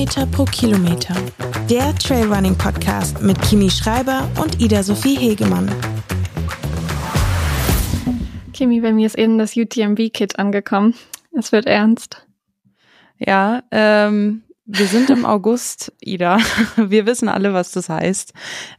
Höhenmeter pro Kilometer. Der Trailrunning-Podcast mit Kimi Schreiber und Ida-Sophie Hegemann. Kimi, bei mir ist eben das UTMB-Kit angekommen. Es wird ernst. Ja, wir sind im August, Ida. Wir wissen alle, was das heißt.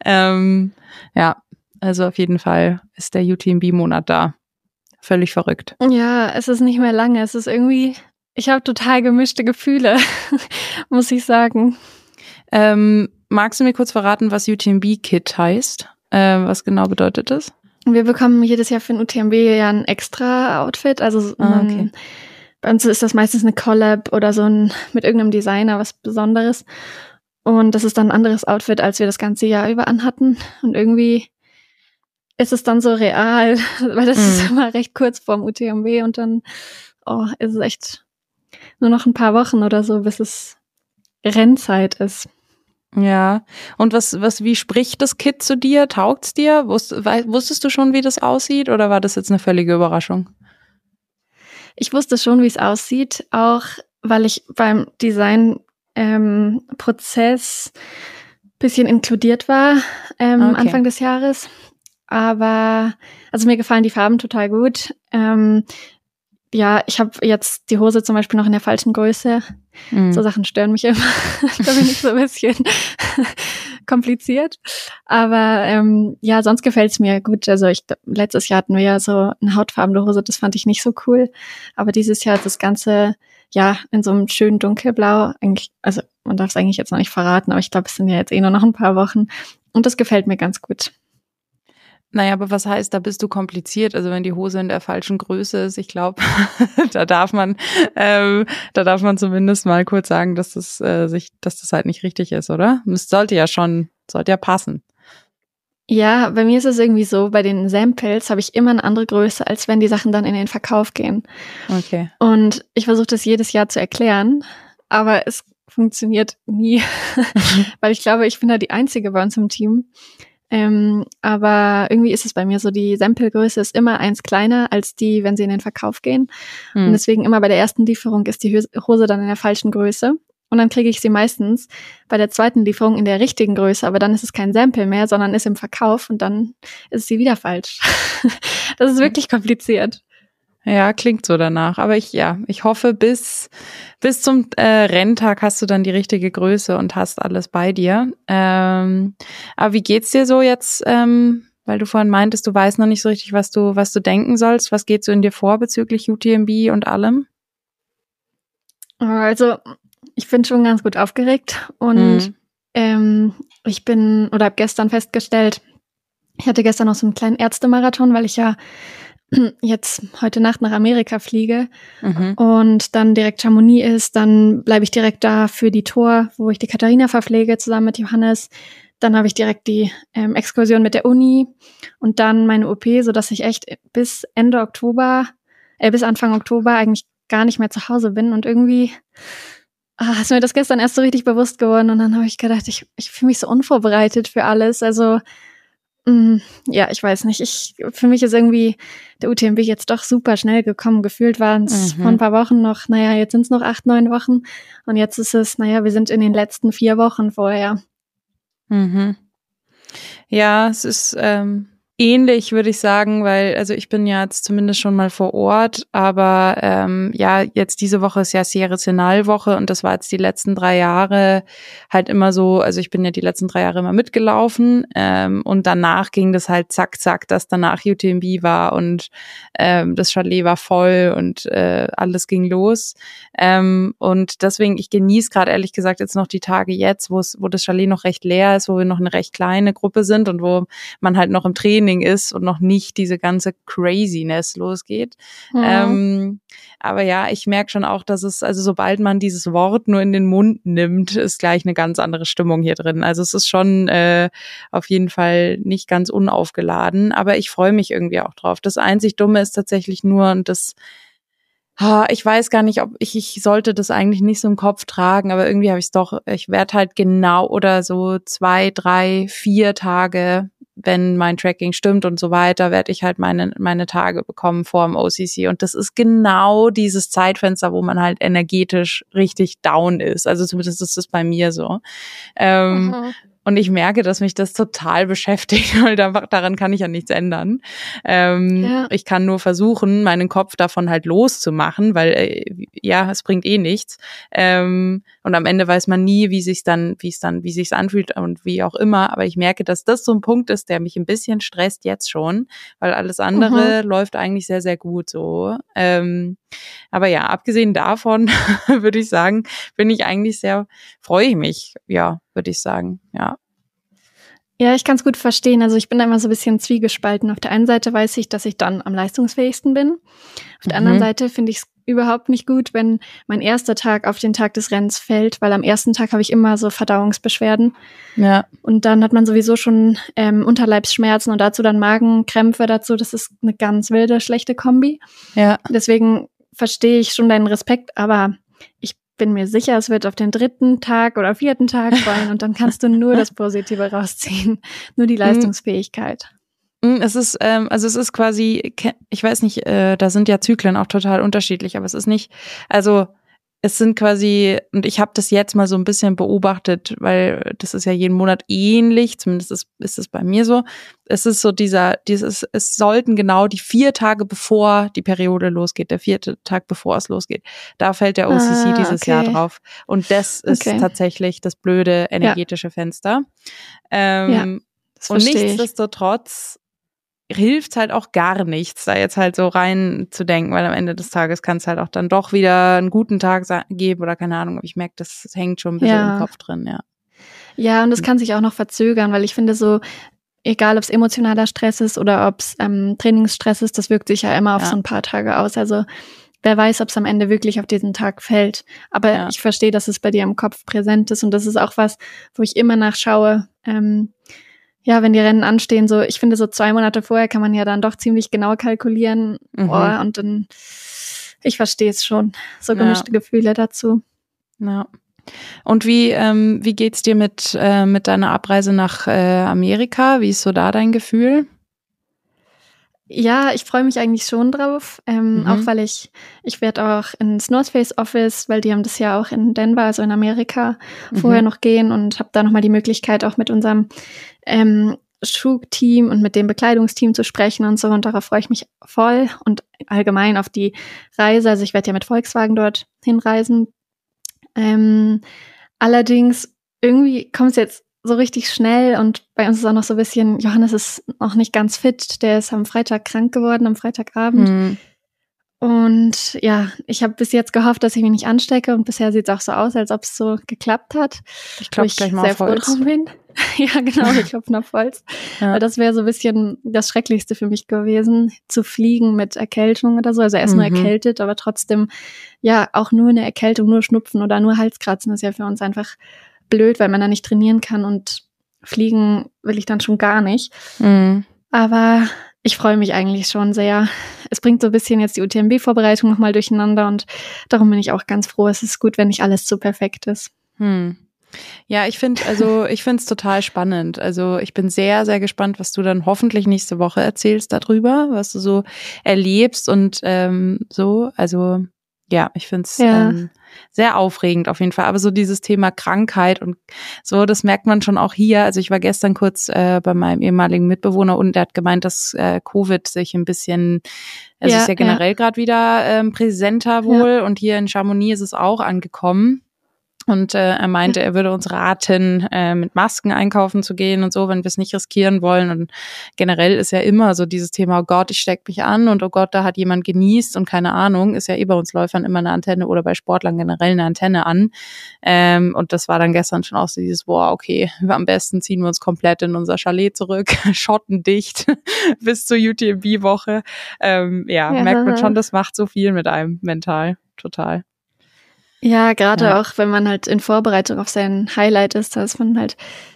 Ja, also auf jeden Fall ist der UTMB-Monat da. Völlig verrückt. Ja, es ist nicht mehr lange. Es ist irgendwie, ich habe total gemischte Gefühle, muss ich sagen. Magst du mir kurz verraten, was UTMB-Kit heißt? Was genau bedeutet das? Wir bekommen jedes Jahr für den UTMB ja ein extra Outfit. Also Okay. Bei uns ist das meistens eine Collab oder so mit irgendeinem Designer, was Besonderes. Und das ist dann ein anderes Outfit, als wir das ganze Jahr über anhatten. Und irgendwie ist es dann so real, weil das ist immer recht kurz vorm UTMB und dann ist es echt nur noch ein paar Wochen oder so, bis es Rennzeit ist. Ja, und wie spricht das Kit zu dir? Taugt's dir? Wusstest du schon, wie das aussieht, oder war das jetzt eine völlige Überraschung? Ich wusste schon, wie es aussieht, auch weil ich beim Design-Prozess bisschen inkludiert war Okay. Anfang des Jahres. Aber also mir gefallen die Farben total gut. Ja, ich habe jetzt die Hose zum Beispiel noch in der falschen Größe. So Sachen stören mich immer. Da bin ich so ein bisschen kompliziert. Aber ja, sonst gefällt's mir gut. Also letztes Jahr hatten wir ja so eine hautfarbene Hose, das fand ich nicht so cool. Aber dieses Jahr ist das Ganze ja in so einem schönen Dunkelblau. Eigentlich, also man darf es eigentlich jetzt noch nicht verraten, aber ich glaube, es sind ja jetzt nur noch ein paar Wochen. Und das gefällt mir ganz gut. Naja, aber was heißt, da bist du kompliziert? Also wenn die Hose in der falschen Größe ist, ich glaube, da darf man zumindest mal kurz sagen, dass das halt nicht richtig ist, oder? Es sollte ja passen. Ja, bei mir ist es irgendwie so, bei den Samples habe ich immer eine andere Größe, als wenn die Sachen dann in den Verkauf gehen. Okay. Und ich versuche das jedes Jahr zu erklären, aber es funktioniert nie, weil ich glaube, ich bin da die Einzige bei uns im Team. Aber irgendwie ist es bei mir so, die Samplegröße ist immer 1 kleiner als die, wenn sie in den Verkauf gehen. Und deswegen immer bei der ersten Lieferung ist die Hose dann in der falschen Größe. Und dann kriege ich sie meistens bei der zweiten Lieferung in der richtigen Größe, aber dann ist es kein Sample mehr, sondern ist im Verkauf und dann ist sie wieder falsch. Das ist wirklich kompliziert. Ja, klingt so danach. Aber ich hoffe, bis zum Renntag hast du dann die richtige Größe und hast alles bei dir. Aber wie geht's dir so jetzt? Weil du vorhin meintest, du weißt noch nicht so richtig, was du denken sollst. Was geht so in dir vor bezüglich UTMB und allem? Also ich bin schon ganz gut aufgeregt und ich habe gestern festgestellt, ich hatte gestern noch so einen kleinen Ärztemarathon, weil ich ja jetzt heute Nacht nach Amerika fliege und dann direkt Chamonix ist, dann bleibe ich direkt da für die Tour, wo ich die Katharina verpflege, zusammen mit Johannes. Dann habe ich direkt die Exkursion mit der Uni und dann meine OP, sodass ich echt bis Anfang Oktober eigentlich gar nicht mehr zu Hause bin. Und irgendwie ist mir das gestern erst so richtig bewusst geworden und dann habe ich gedacht, ich fühle mich so unvorbereitet für alles. Also ja, ich weiß nicht. Für mich ist irgendwie der UTMB jetzt doch super schnell gekommen. Gefühlt waren es vor ein paar Wochen noch, jetzt sind es noch 8, 9 Wochen. Und jetzt ist es, wir sind in den letzten 4 Wochen vorher. Ja, es ist ähnlich, würde ich sagen, weil, also ich bin ja jetzt zumindest schon mal vor Ort, aber jetzt diese Woche ist ja Sierre Zinal Woche und das war jetzt die letzten 3 Jahre halt immer so, also ich bin ja die letzten 3 Jahre immer mitgelaufen und danach ging das halt zack, zack, dass danach UTMB war und das Chalet war voll und alles ging los und deswegen, ich genieße gerade ehrlich gesagt jetzt noch die Tage jetzt, wo das Chalet noch recht leer ist, wo wir noch eine recht kleine Gruppe sind und wo man halt noch im Training ist und noch nicht diese ganze Craziness losgeht. Aber ja, ich merke schon auch, dass es, also sobald man dieses Wort nur in den Mund nimmt, ist gleich eine ganz andere Stimmung hier drin. Also es ist schon auf jeden Fall nicht ganz unaufgeladen, aber ich freue mich irgendwie auch drauf. Das einzig Dumme ist tatsächlich nur, und das ich weiß gar nicht, ob ich sollte das eigentlich nicht so im Kopf tragen, aber irgendwie habe ich es doch, ich werde halt genau oder so 2, 3, 4 Tage wenn mein Tracking stimmt und so weiter, werde ich halt meine Tage bekommen vor dem OCC. Und das ist genau dieses Zeitfenster, wo man halt energetisch richtig down ist. Also zumindest ist es bei mir so. Und ich merke, dass mich das total beschäftigt, weil daran kann ich ja nichts ändern. Ich kann nur versuchen, meinen Kopf davon halt loszumachen, weil es bringt eh nichts. Und am Ende weiß man nie, wie sich's anfühlt und wie auch immer. Aber ich merke, dass das so ein Punkt ist, der mich ein bisschen stresst jetzt schon, weil alles andere läuft eigentlich sehr, sehr gut so. Aber ja, abgesehen davon würde ich sagen, freue ich mich, ja, würde ich sagen, ja. Ja, ich kann es gut verstehen. Also ich bin da immer so ein bisschen zwiegespalten. Auf der einen Seite weiß ich, dass ich dann am leistungsfähigsten bin. Auf der anderen Seite finde ich es überhaupt nicht gut, wenn mein erster Tag auf den Tag des Rennens fällt, weil am ersten Tag habe ich immer so Verdauungsbeschwerden. Ja. Und dann hat man sowieso schon Unterleibsschmerzen und dazu dann Magenkrämpfe dazu. Das ist eine ganz wilde, schlechte Kombi. Ja. Deswegen verstehe ich schon deinen Respekt, aber ich bin mir sicher, es wird auf den 3. Tag oder 4. Tag fallen und dann kannst du nur das Positive rausziehen, nur die Leistungsfähigkeit. Es ist quasi, ich weiß nicht, da sind ja Zyklen auch total unterschiedlich, aber es ist nicht, also es sind quasi, und ich habe das jetzt mal so ein bisschen beobachtet, weil das ist ja jeden Monat ähnlich, zumindest ist es bei mir so. Es ist so es sollten genau die 4 Tage bevor die Periode losgeht, der 4. Tag bevor es losgeht, da fällt der OCC dieses Jahr drauf. Und das ist tatsächlich das blöde energetische Fenster. Und nichtsdestotrotz hilft halt auch gar nichts, da jetzt halt so rein zu denken, weil am Ende des Tages kann es halt auch dann doch wieder einen guten Tag geben oder keine Ahnung, aber ich merke, das hängt schon ein bisschen im Kopf drin, ja. Ja, und das kann sich auch noch verzögern, weil ich finde so, egal ob es emotionaler Stress ist oder ob es Trainingsstress ist, das wirkt sich ja immer auf so ein paar Tage aus, also wer weiß, ob es am Ende wirklich auf diesen Tag fällt, aber ich verstehe, dass es bei dir im Kopf präsent ist und das ist auch was, wo ich immer nachschaue, wenn die Rennen anstehen, so, ich finde, so 2 Monate vorher kann man ja dann doch ziemlich genau kalkulieren. Und dann, ich verstehe es schon. So gemischte Gefühle dazu. Ja. Und wie geht's dir mit deiner Abreise nach Amerika? Wie ist so da dein Gefühl? Ja, ich freue mich eigentlich schon drauf, auch weil ich werde auch ins North Face Office, weil die haben das ja auch in Denver, also in Amerika, vorher noch gehen und habe da nochmal die Möglichkeit, auch mit unserem Schuhteam und mit dem Bekleidungsteam zu sprechen und so, und darauf freue ich mich voll und allgemein auf die Reise, also ich werde ja mit Volkswagen dort hinreisen. Allerdings, irgendwie kommt es jetzt so richtig schnell und bei uns ist auch noch so ein bisschen, Johannes ist noch nicht ganz fit, der ist am Freitag krank geworden, am Freitagabend. Und ja, ich habe bis jetzt gehofft, dass ich mich nicht anstecke und bisher sieht es auch so aus, als ob es so geklappt hat. Ich klopfe gleich mal auf Holz. Ja, genau, wir klopfen auf Holz. Weil das wäre so ein bisschen das Schrecklichste für mich gewesen, zu fliegen mit Erkältung oder so. Also erst nur erkältet, aber trotzdem, ja, auch nur eine Erkältung, nur Schnupfen oder nur Halskratzen ist ja für uns einfach blöd, weil man da nicht trainieren kann und fliegen will ich dann schon gar nicht. Aber ich freue mich eigentlich schon sehr. Es bringt so ein bisschen jetzt die UTMB-Vorbereitung nochmal durcheinander und darum bin ich auch ganz froh. Es ist gut, wenn nicht alles so perfekt ist. Ja, ich finde es total spannend. Also ich bin sehr, sehr gespannt, was du dann hoffentlich nächste Woche erzählst darüber, was du so erlebst und so. Also ja, ich finde es sehr aufregend auf jeden Fall. Aber so dieses Thema Krankheit und so, das merkt man schon auch hier. Also ich war gestern kurz bei meinem ehemaligen Mitbewohner und der hat gemeint, dass Covid sich ein bisschen, es ist ja generell gerade wieder präsenter wohl und hier in Chamonix ist es auch angekommen. Und er meinte, er würde uns raten, mit Masken einkaufen zu gehen und so, wenn wir es nicht riskieren wollen. Und generell ist ja immer so dieses Thema, oh Gott, ich steck mich an und oh Gott, da hat jemand genießt und keine Ahnung, ist ja bei uns Läufern immer eine Antenne oder bei Sportlern generell eine Antenne an. Und das war dann gestern schon auch so dieses, boah, okay, am besten ziehen wir uns komplett in unser Chalet zurück, schottendicht bis zur UTMB-Woche. Merkt man schon, das macht so viel mit einem mental, total. Ja, gerade auch, wenn man halt in Vorbereitung auf sein Highlight ist, da ist man halt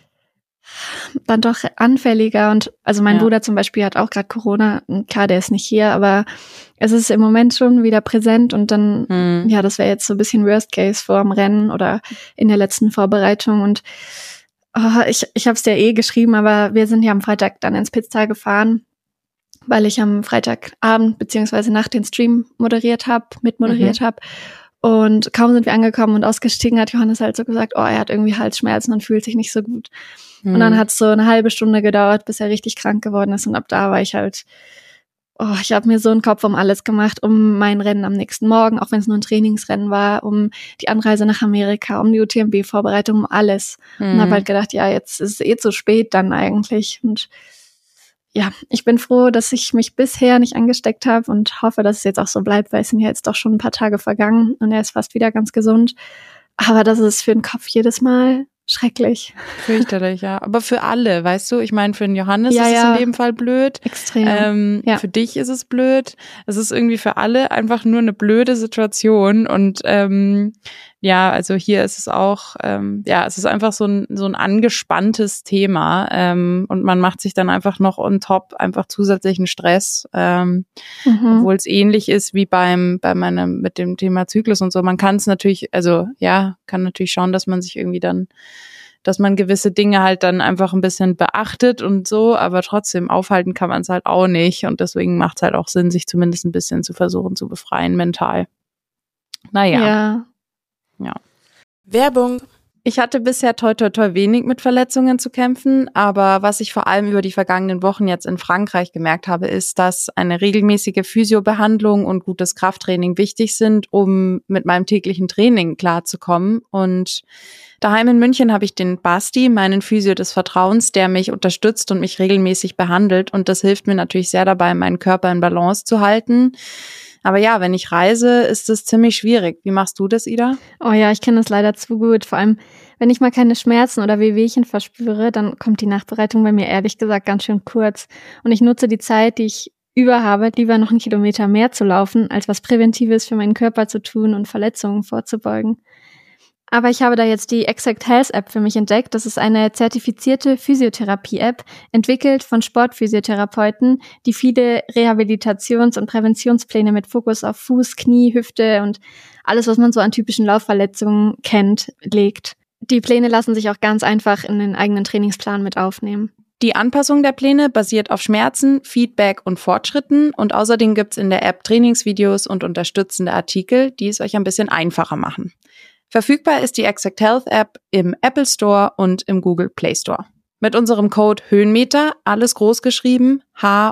dann doch anfälliger. Und also mein Bruder zum Beispiel hat auch gerade Corona. Klar, der ist nicht hier, aber es ist im Moment schon wieder präsent. Und dann, das wäre jetzt so ein bisschen Worst Case vor dem Rennen oder in der letzten Vorbereitung. Und Ich habe es dir geschrieben, aber wir sind ja am Freitag dann ins Pitztal gefahren, weil ich am Freitagabend beziehungsweise nach den Stream mitmoderiert habe. Und kaum sind wir angekommen und ausgestiegen, hat Johannes halt so gesagt, er hat irgendwie Halsschmerzen und fühlt sich nicht so gut. Und dann hat es so eine halbe Stunde gedauert, bis er richtig krank geworden ist. Und ab da war ich halt, ich habe mir so einen Kopf um alles gemacht, um mein Rennen am nächsten Morgen, auch wenn es nur ein Trainingsrennen war, um die Anreise nach Amerika, um die UTMB-Vorbereitung, um alles. Und habe halt gedacht, ja, jetzt ist es zu spät dann eigentlich. Und ja, ich bin froh, dass ich mich bisher nicht angesteckt habe und hoffe, dass es jetzt auch so bleibt, weil es sind ja jetzt doch schon ein paar Tage vergangen und er ist fast wieder ganz gesund. Aber das ist für den Kopf jedes Mal schrecklich. Fürchterlich, ja. Aber für alle, weißt du? Ich meine, für den Johannes ist es in dem Fall blöd. Extrem. Für dich ist es blöd. Es ist irgendwie für alle einfach nur eine blöde Situation. Und also hier ist es auch, es ist einfach so ein angespanntes Thema. Und man macht sich dann einfach noch on top einfach zusätzlichen Stress. Obwohl es ähnlich ist wie mit dem Thema Zyklus und so. Man kann es natürlich, kann natürlich schauen, dass man sich irgendwie dann, dass man gewisse Dinge halt dann einfach ein bisschen beachtet und so, aber trotzdem aufhalten kann man es halt auch nicht und deswegen macht es halt auch Sinn, sich zumindest ein bisschen zu versuchen zu befreien mental. Naja. Ja. Werbung. Ich hatte bisher toi wenig mit Verletzungen zu kämpfen, aber was ich vor allem über die vergangenen Wochen jetzt in Frankreich gemerkt habe, ist, dass eine regelmäßige Physiobehandlung und gutes Krafttraining wichtig sind, um mit meinem täglichen Training klarzukommen. Und daheim in München habe ich den Basti, meinen Physio des Vertrauens, der mich unterstützt und mich regelmäßig behandelt. Und das hilft mir natürlich sehr dabei, meinen Körper in Balance zu halten. Aber ja, wenn ich reise, ist es ziemlich schwierig. Wie machst du das, Ida? Oh ja, ich kenne das leider zu gut. Vor allem, wenn ich mal keine Schmerzen oder Wehwehchen verspüre, dann kommt die Nachbereitung bei mir ehrlich gesagt ganz schön kurz. Und ich nutze die Zeit, die ich über habe, lieber noch einen Kilometer mehr zu laufen, als was Präventives für meinen Körper zu tun und Verletzungen vorzubeugen. Aber ich habe da jetzt die Exact Health App für mich entdeckt. Das ist eine zertifizierte Physiotherapie-App, entwickelt von Sportphysiotherapeuten, die viele Rehabilitations- und Präventionspläne mit Fokus auf Fuß, Knie, Hüfte und alles, was man so an typischen Laufverletzungen kennt, legt. Die Pläne lassen sich auch ganz einfach in den eigenen Trainingsplan mit aufnehmen. Die Anpassung der Pläne basiert auf Schmerzen, Feedback und Fortschritten und außerdem gibt's in der App Trainingsvideos und unterstützende Artikel, die es euch ein bisschen einfacher machen. Verfügbar ist die Exact Health App im Apple Store und im Google Play Store. Mit unserem Code Höhenmeter, alles groß geschrieben,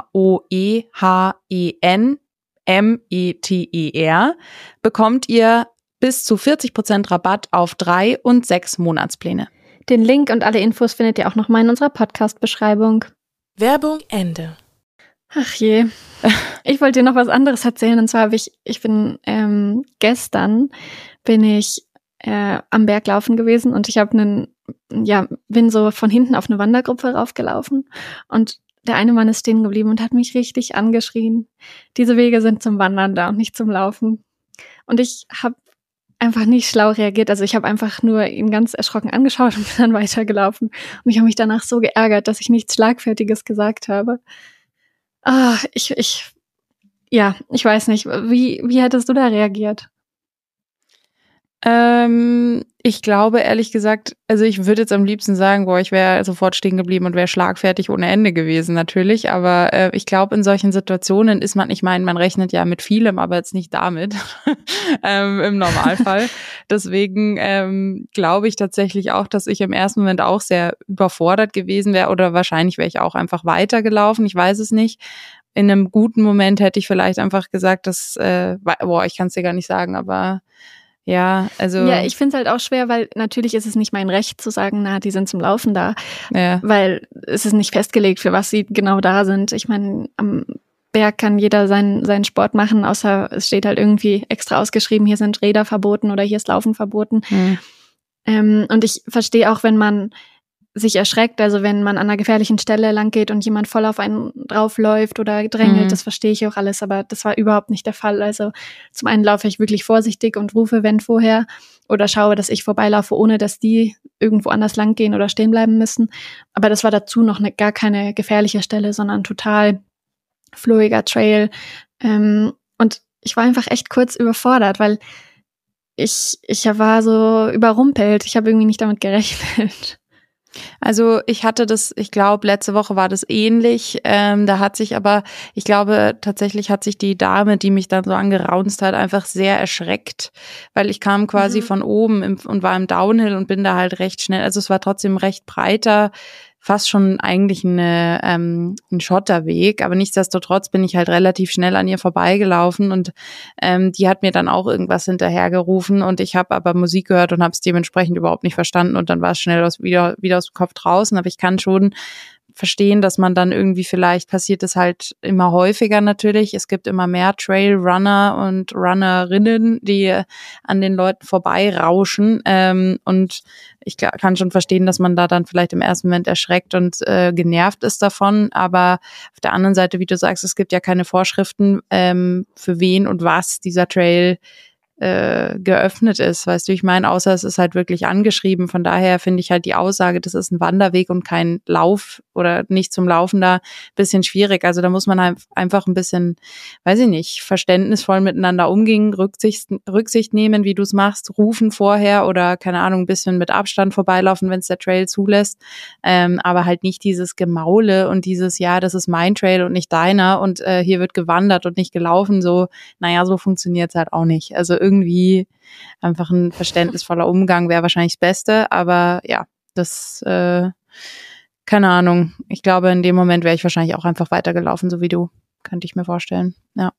HOEHENMETER, bekommt ihr bis zu 40% Rabatt auf 3 und 6 Monatspläne. Den Link und alle Infos findet ihr auch nochmal in unserer Podcast-Beschreibung. Werbung Ende. Ach je. Ich wollte dir noch was anderes erzählen. Und zwar gestern bin ich am Berg laufen gewesen und ich habe bin so von hinten auf eine Wandergruppe raufgelaufen und der eine Mann ist stehen geblieben und hat mich richtig angeschrien. Diese Wege sind zum Wandern da und nicht zum Laufen. Und ich habe einfach nicht schlau reagiert. Also ich habe einfach nur ihn ganz erschrocken angeschaut und bin dann weitergelaufen. Und ich habe mich danach so geärgert, dass ich nichts Schlagfertiges gesagt habe. Ich weiß nicht. Wie hättest du da reagiert? Ich glaube, ehrlich gesagt, also ich würde jetzt am liebsten sagen, ich wäre sofort stehen geblieben und wäre schlagfertig ohne Ende gewesen, natürlich. Aber ich glaube, in solchen Situationen ist man rechnet ja mit vielem, aber jetzt nicht damit im Normalfall. Deswegen glaube ich tatsächlich auch, dass ich im ersten Moment auch sehr überfordert gewesen wäre oder wahrscheinlich wäre ich auch einfach weitergelaufen. Ich weiß es nicht. In einem guten Moment hätte ich vielleicht einfach gesagt, dass, ich kann es dir gar nicht sagen, aber ja, also. Ja, ich finde es halt auch schwer, weil natürlich ist es nicht mein Recht zu sagen, die sind zum Laufen da. Ja. Weil es ist nicht festgelegt, für was sie genau da sind. Ich meine, am Berg kann jeder seinen Sport machen, außer es steht halt irgendwie extra ausgeschrieben, hier sind Räder verboten oder hier ist Laufen verboten. Und ich verstehe auch, wenn man sich erschreckt, also wenn man an einer gefährlichen Stelle lang geht und jemand voll auf einen draufläuft oder drängelt, das verstehe ich auch alles, aber das war überhaupt nicht der Fall. Also zum einen laufe ich wirklich vorsichtig und rufe, wenn vorher, oder schaue, dass ich vorbeilaufe, ohne dass die irgendwo anders lang gehen oder stehen bleiben müssen. Aber das war dazu noch gar keine gefährliche Stelle, sondern total fluiger Trail. Und ich war einfach echt kurz überfordert, weil ich war so überrumpelt. Ich habe irgendwie nicht damit gerechnet. Also ich hatte das, ich glaube, letzte Woche war das ähnlich. Da hat sich aber, ich glaube, tatsächlich hat sich die Dame, die mich dann so angeraunzt hat, einfach sehr erschreckt, weil ich kam quasi von oben und war im Downhill und bin da halt recht schnell. Also es war trotzdem recht breiter, fast schon eigentlich ein Schotterweg, aber nichtsdestotrotz bin ich halt relativ schnell an ihr vorbeigelaufen und die hat mir dann auch irgendwas hinterhergerufen und ich habe aber Musik gehört und habe es dementsprechend überhaupt nicht verstanden und dann war es schnell wieder aus dem Kopf draußen, aber ich kann schon verstehen, dass man dann irgendwie vielleicht, passiert es halt immer häufiger natürlich, es gibt immer mehr Trailrunner und Runnerinnen, die an den Leuten vorbeirauschen und ich kann schon verstehen, dass man da dann vielleicht im ersten Moment erschreckt und genervt ist davon, aber auf der anderen Seite, wie du sagst, es gibt ja keine Vorschriften, für wen und was dieser Trail geöffnet ist, weißt du, ich meine, außer es ist halt wirklich angeschrieben, von daher finde ich halt die Aussage, das ist ein Wanderweg und kein Lauf oder nicht zum Laufen da bisschen schwierig, also da muss man halt einfach ein bisschen, weiß ich nicht, verständnisvoll miteinander umgehen, Rücksicht nehmen, wie du es machst, rufen vorher oder, keine Ahnung, ein bisschen mit Abstand vorbeilaufen, wenn es der Trail zulässt, aber halt nicht dieses Gemaule und dieses, ja, das ist mein Trail und nicht deiner und hier wird gewandert und nicht gelaufen, so, naja, so funktioniert es halt auch nicht, also irgendwie einfach ein verständnisvoller Umgang wäre wahrscheinlich das Beste, aber ja, das, keine Ahnung. Ich glaube, in dem Moment wäre ich wahrscheinlich auch einfach weitergelaufen, so wie du. Könnte ich mir vorstellen, ja.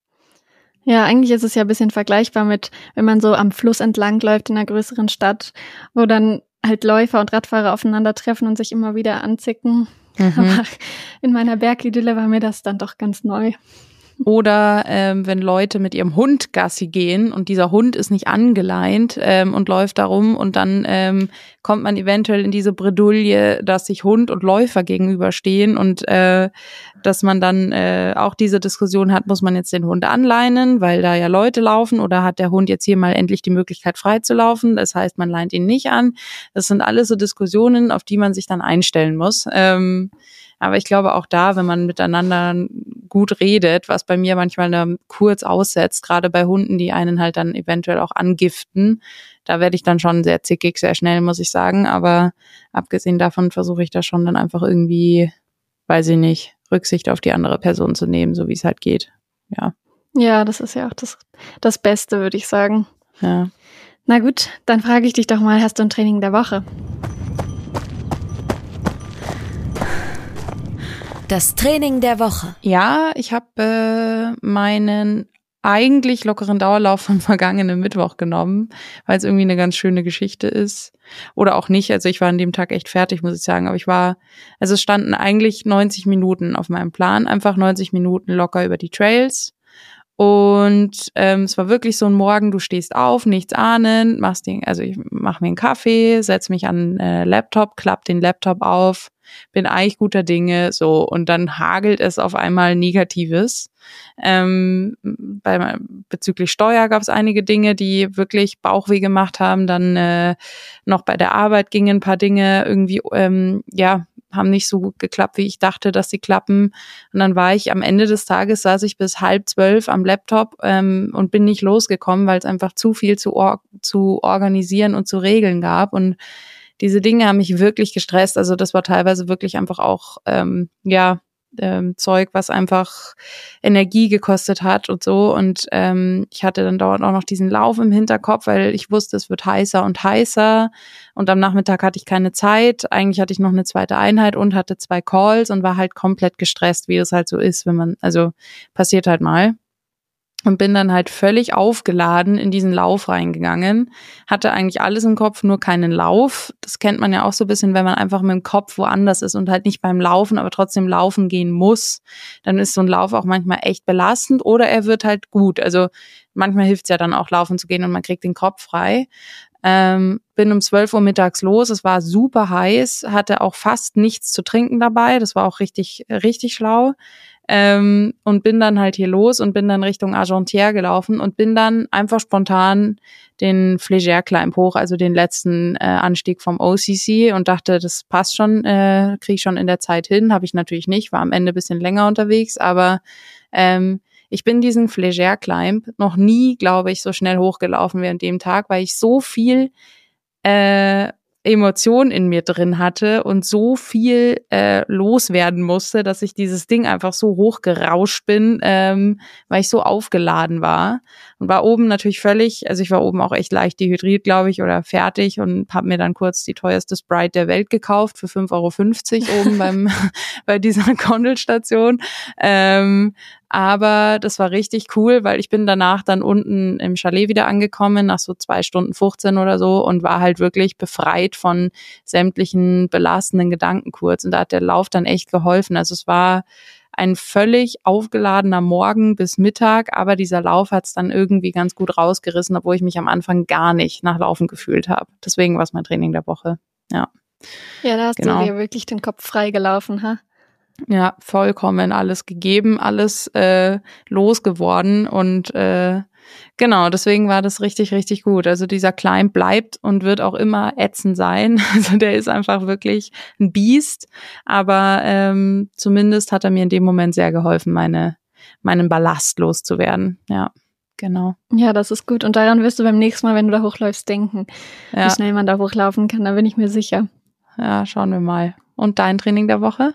Ja, eigentlich ist es ja ein bisschen vergleichbar mit, wenn man so am Fluss entlang läuft in einer größeren Stadt, wo dann halt Läufer und Radfahrer aufeinandertreffen und sich immer wieder anzicken. Aber in meiner Bergidylle war mir das dann doch ganz neu. Oder wenn Leute mit ihrem Hund Gassi gehen und dieser Hund ist nicht angeleint und läuft da rum und dann kommt man eventuell in diese Bredouille, dass sich Hund und Läufer gegenüberstehen und dass man dann auch diese Diskussion hat, muss man jetzt den Hund anleinen, weil da ja Leute laufen oder hat der Hund jetzt hier mal endlich die Möglichkeit frei zu laufen, das heißt, man leint ihn nicht an. Das sind alles so Diskussionen, auf die man sich dann einstellen muss. Aber ich glaube auch da, wenn man miteinander gut redet, was bei mir manchmal kurz aussetzt, gerade bei Hunden, die einen halt dann eventuell auch angiften, da werde ich dann schon sehr zickig, sehr schnell, muss ich sagen. Aber abgesehen davon versuche ich da schon dann einfach irgendwie, weiß ich nicht, Rücksicht auf die andere Person zu nehmen, so wie es halt geht. Ja. Ja, das ist ja auch das Beste, würde ich sagen. Ja. Na gut, dann frage ich dich doch mal, hast du ein Training der Woche? Das Training der Woche. Ja, ich habe meinen eigentlich lockeren Dauerlauf vom vergangenen Mittwoch genommen, weil es irgendwie eine ganz schöne Geschichte ist. Oder auch nicht. Also ich war an dem Tag echt fertig, muss ich sagen. Aber es standen eigentlich 90 Minuten auf meinem Plan. Einfach 90 Minuten locker über die Trails. Und es war wirklich so ein Morgen, du stehst auf, nichts ahnend, ich mache mir einen Kaffee, setze mich an Laptop, klapp den Laptop auf, bin eigentlich guter Dinge, so, und dann hagelt es auf einmal Negatives. Bezüglich Steuer gab es einige Dinge, die wirklich Bauchweh gemacht haben. Dann noch bei der Arbeit gingen ein paar Dinge irgendwie, haben nicht so gut geklappt, wie ich dachte, dass sie klappen. Und dann war ich am Ende des Tages, saß ich bis 11:30 am Laptop und bin nicht losgekommen, weil es einfach zu viel zu organisieren und zu regeln gab. Und diese Dinge haben mich wirklich gestresst. Also das war teilweise wirklich einfach auch, Zeug, was einfach Energie gekostet hat und so. Und ich hatte dann dauernd auch noch diesen Lauf im Hinterkopf, weil ich wusste, es wird heißer und heißer. Und am Nachmittag hatte ich keine Zeit. Eigentlich hatte ich noch eine zweite Einheit und hatte 2 Calls und war halt komplett gestresst, wie das halt so ist, passiert halt mal. Und bin dann halt völlig aufgeladen in diesen Lauf reingegangen. Hatte eigentlich alles im Kopf, nur keinen Lauf. Das kennt man ja auch so ein bisschen, wenn man einfach mit dem Kopf woanders ist und halt nicht beim Laufen, aber trotzdem laufen gehen muss. Dann ist so ein Lauf auch manchmal echt belastend oder er wird halt gut. Also manchmal hilft es ja dann auch, laufen zu gehen und man kriegt den Kopf frei. Bin um 12 Uhr mittags los. Es war super heiß, hatte auch fast nichts zu trinken dabei. Das war auch richtig, richtig schlau. Und bin dann halt hier los und bin dann Richtung Argentière gelaufen und bin dann einfach spontan den Flégère Climb hoch, also den letzten Anstieg vom OCC und dachte, das passt schon, kriege ich schon in der Zeit hin. Habe ich natürlich nicht, war am Ende ein bisschen länger unterwegs, aber ich bin diesen Flégère Climb noch nie, glaube ich, so schnell hochgelaufen wie an dem Tag, weil ich so viel Emotion in mir drin hatte und so viel loswerden musste, dass ich dieses Ding einfach so hochgerauscht bin, weil ich so aufgeladen war. Und war oben natürlich völlig, also ich war oben auch echt leicht dehydriert, glaube ich, oder fertig und habe mir dann kurz die teuerste Sprite der Welt gekauft für 5,50 € oben bei dieser Gondelstation. Aber das war richtig cool, weil ich bin danach dann unten im Chalet wieder angekommen, nach so 2 Stunden 15 oder so und war halt wirklich befreit von sämtlichen belastenden Gedanken kurz. Und da hat der Lauf dann echt geholfen. Also es war ein völlig aufgeladener Morgen bis Mittag, aber dieser Lauf hat es dann irgendwie ganz gut rausgerissen, obwohl ich mich am Anfang gar nicht nach Laufen gefühlt habe. Deswegen war es mein Training der Woche. Ja, da hast du dir wirklich den Kopf freigelaufen, ha? Ja, vollkommen alles gegeben, alles losgeworden und genau, deswegen war das richtig, richtig gut. Also dieser Climb bleibt und wird auch immer ätzend sein. Also der ist einfach wirklich ein Biest, aber zumindest hat er mir in dem Moment sehr geholfen, meinen Ballast loszuwerden. Ja, genau. Ja, das ist gut und daran wirst du beim nächsten Mal, wenn du da hochläufst, denken, wie schnell man da hochlaufen kann, da bin ich mir sicher. Ja, schauen wir mal. Und dein Training der Woche?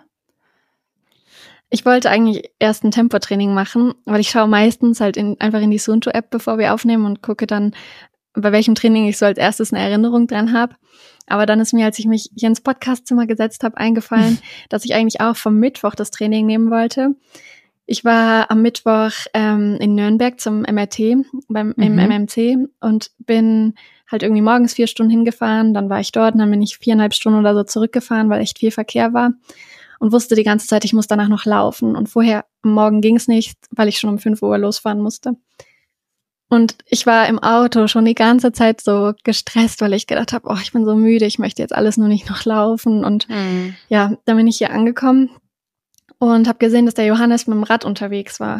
Ich wollte eigentlich erst ein Tempotraining machen, weil ich schaue meistens halt einfach in die Suunto-App, bevor wir aufnehmen und gucke dann, bei welchem Training ich so als erstes eine Erinnerung dran habe. Aber dann ist mir, als ich mich hier ins Podcastzimmer gesetzt habe, eingefallen, dass ich eigentlich auch vom Mittwoch das Training nehmen wollte. Ich war am Mittwoch in Nürnberg zum MRT, im MMC und bin halt irgendwie morgens 4 Stunden hingefahren, dann war ich dort und dann bin ich 4,5 Stunden oder so zurückgefahren, weil echt viel Verkehr war. Und wusste die ganze Zeit, ich muss danach noch laufen. Und vorher am Morgen ging es nicht, weil ich schon um 5 Uhr losfahren musste. Und ich war im Auto schon die ganze Zeit so gestresst, weil ich gedacht habe, ich bin so müde, ich möchte jetzt alles nur nicht noch laufen. Und ja, dann bin ich hier angekommen und habe gesehen, dass der Johannes mit dem Rad unterwegs war.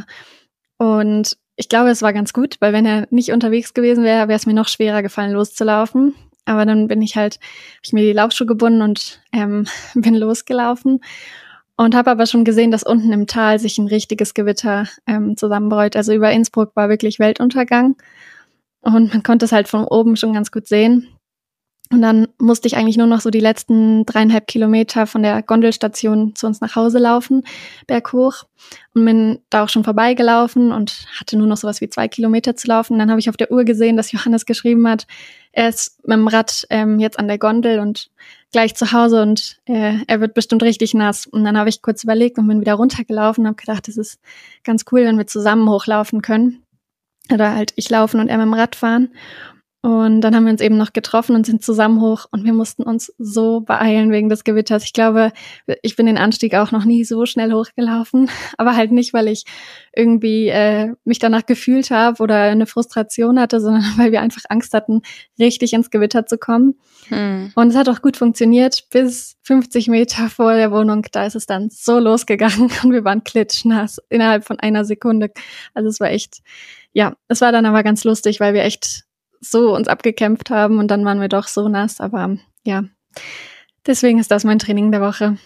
Und ich glaube, es war ganz gut, weil wenn er nicht unterwegs gewesen wäre, wäre es mir noch schwerer gefallen, loszulaufen. Aber dann habe ich mir die Laufschuhe gebunden und bin losgelaufen und habe aber schon gesehen, dass unten im Tal sich ein richtiges Gewitter zusammenbraut. Also über Innsbruck war wirklich Weltuntergang und man konnte es halt von oben schon ganz gut sehen. Und dann musste ich eigentlich nur noch so die letzten 3,5 Kilometer von der Gondelstation zu uns nach Hause laufen, berghoch. Und bin da auch schon vorbeigelaufen und hatte nur noch sowas wie 2 Kilometer zu laufen. Dann habe ich auf der Uhr gesehen, dass Johannes geschrieben hat, er ist mit dem Rad jetzt an der Gondel und gleich zu Hause und er wird bestimmt richtig nass. Und dann habe ich kurz überlegt und bin wieder runtergelaufen und habe gedacht, das ist ganz cool, wenn wir zusammen hochlaufen können. Oder halt ich laufen und er mit dem Rad fahren. Und dann haben wir uns eben noch getroffen und sind zusammen hoch und wir mussten uns so beeilen wegen des Gewitters. Ich glaube, ich bin den Anstieg auch noch nie so schnell hochgelaufen, aber halt nicht, weil ich irgendwie mich danach gefühlt habe oder eine Frustration hatte, sondern weil wir einfach Angst hatten, richtig ins Gewitter zu kommen. Und es hat auch gut funktioniert bis 50 Meter vor der Wohnung. Da ist es dann so losgegangen und wir waren klitschnass innerhalb von 1 Sekunde. Also es war echt, ja, es war dann aber ganz lustig, weil wir echt so uns abgekämpft haben und dann waren wir doch so nass, aber ja, deswegen ist das mein Training der Woche.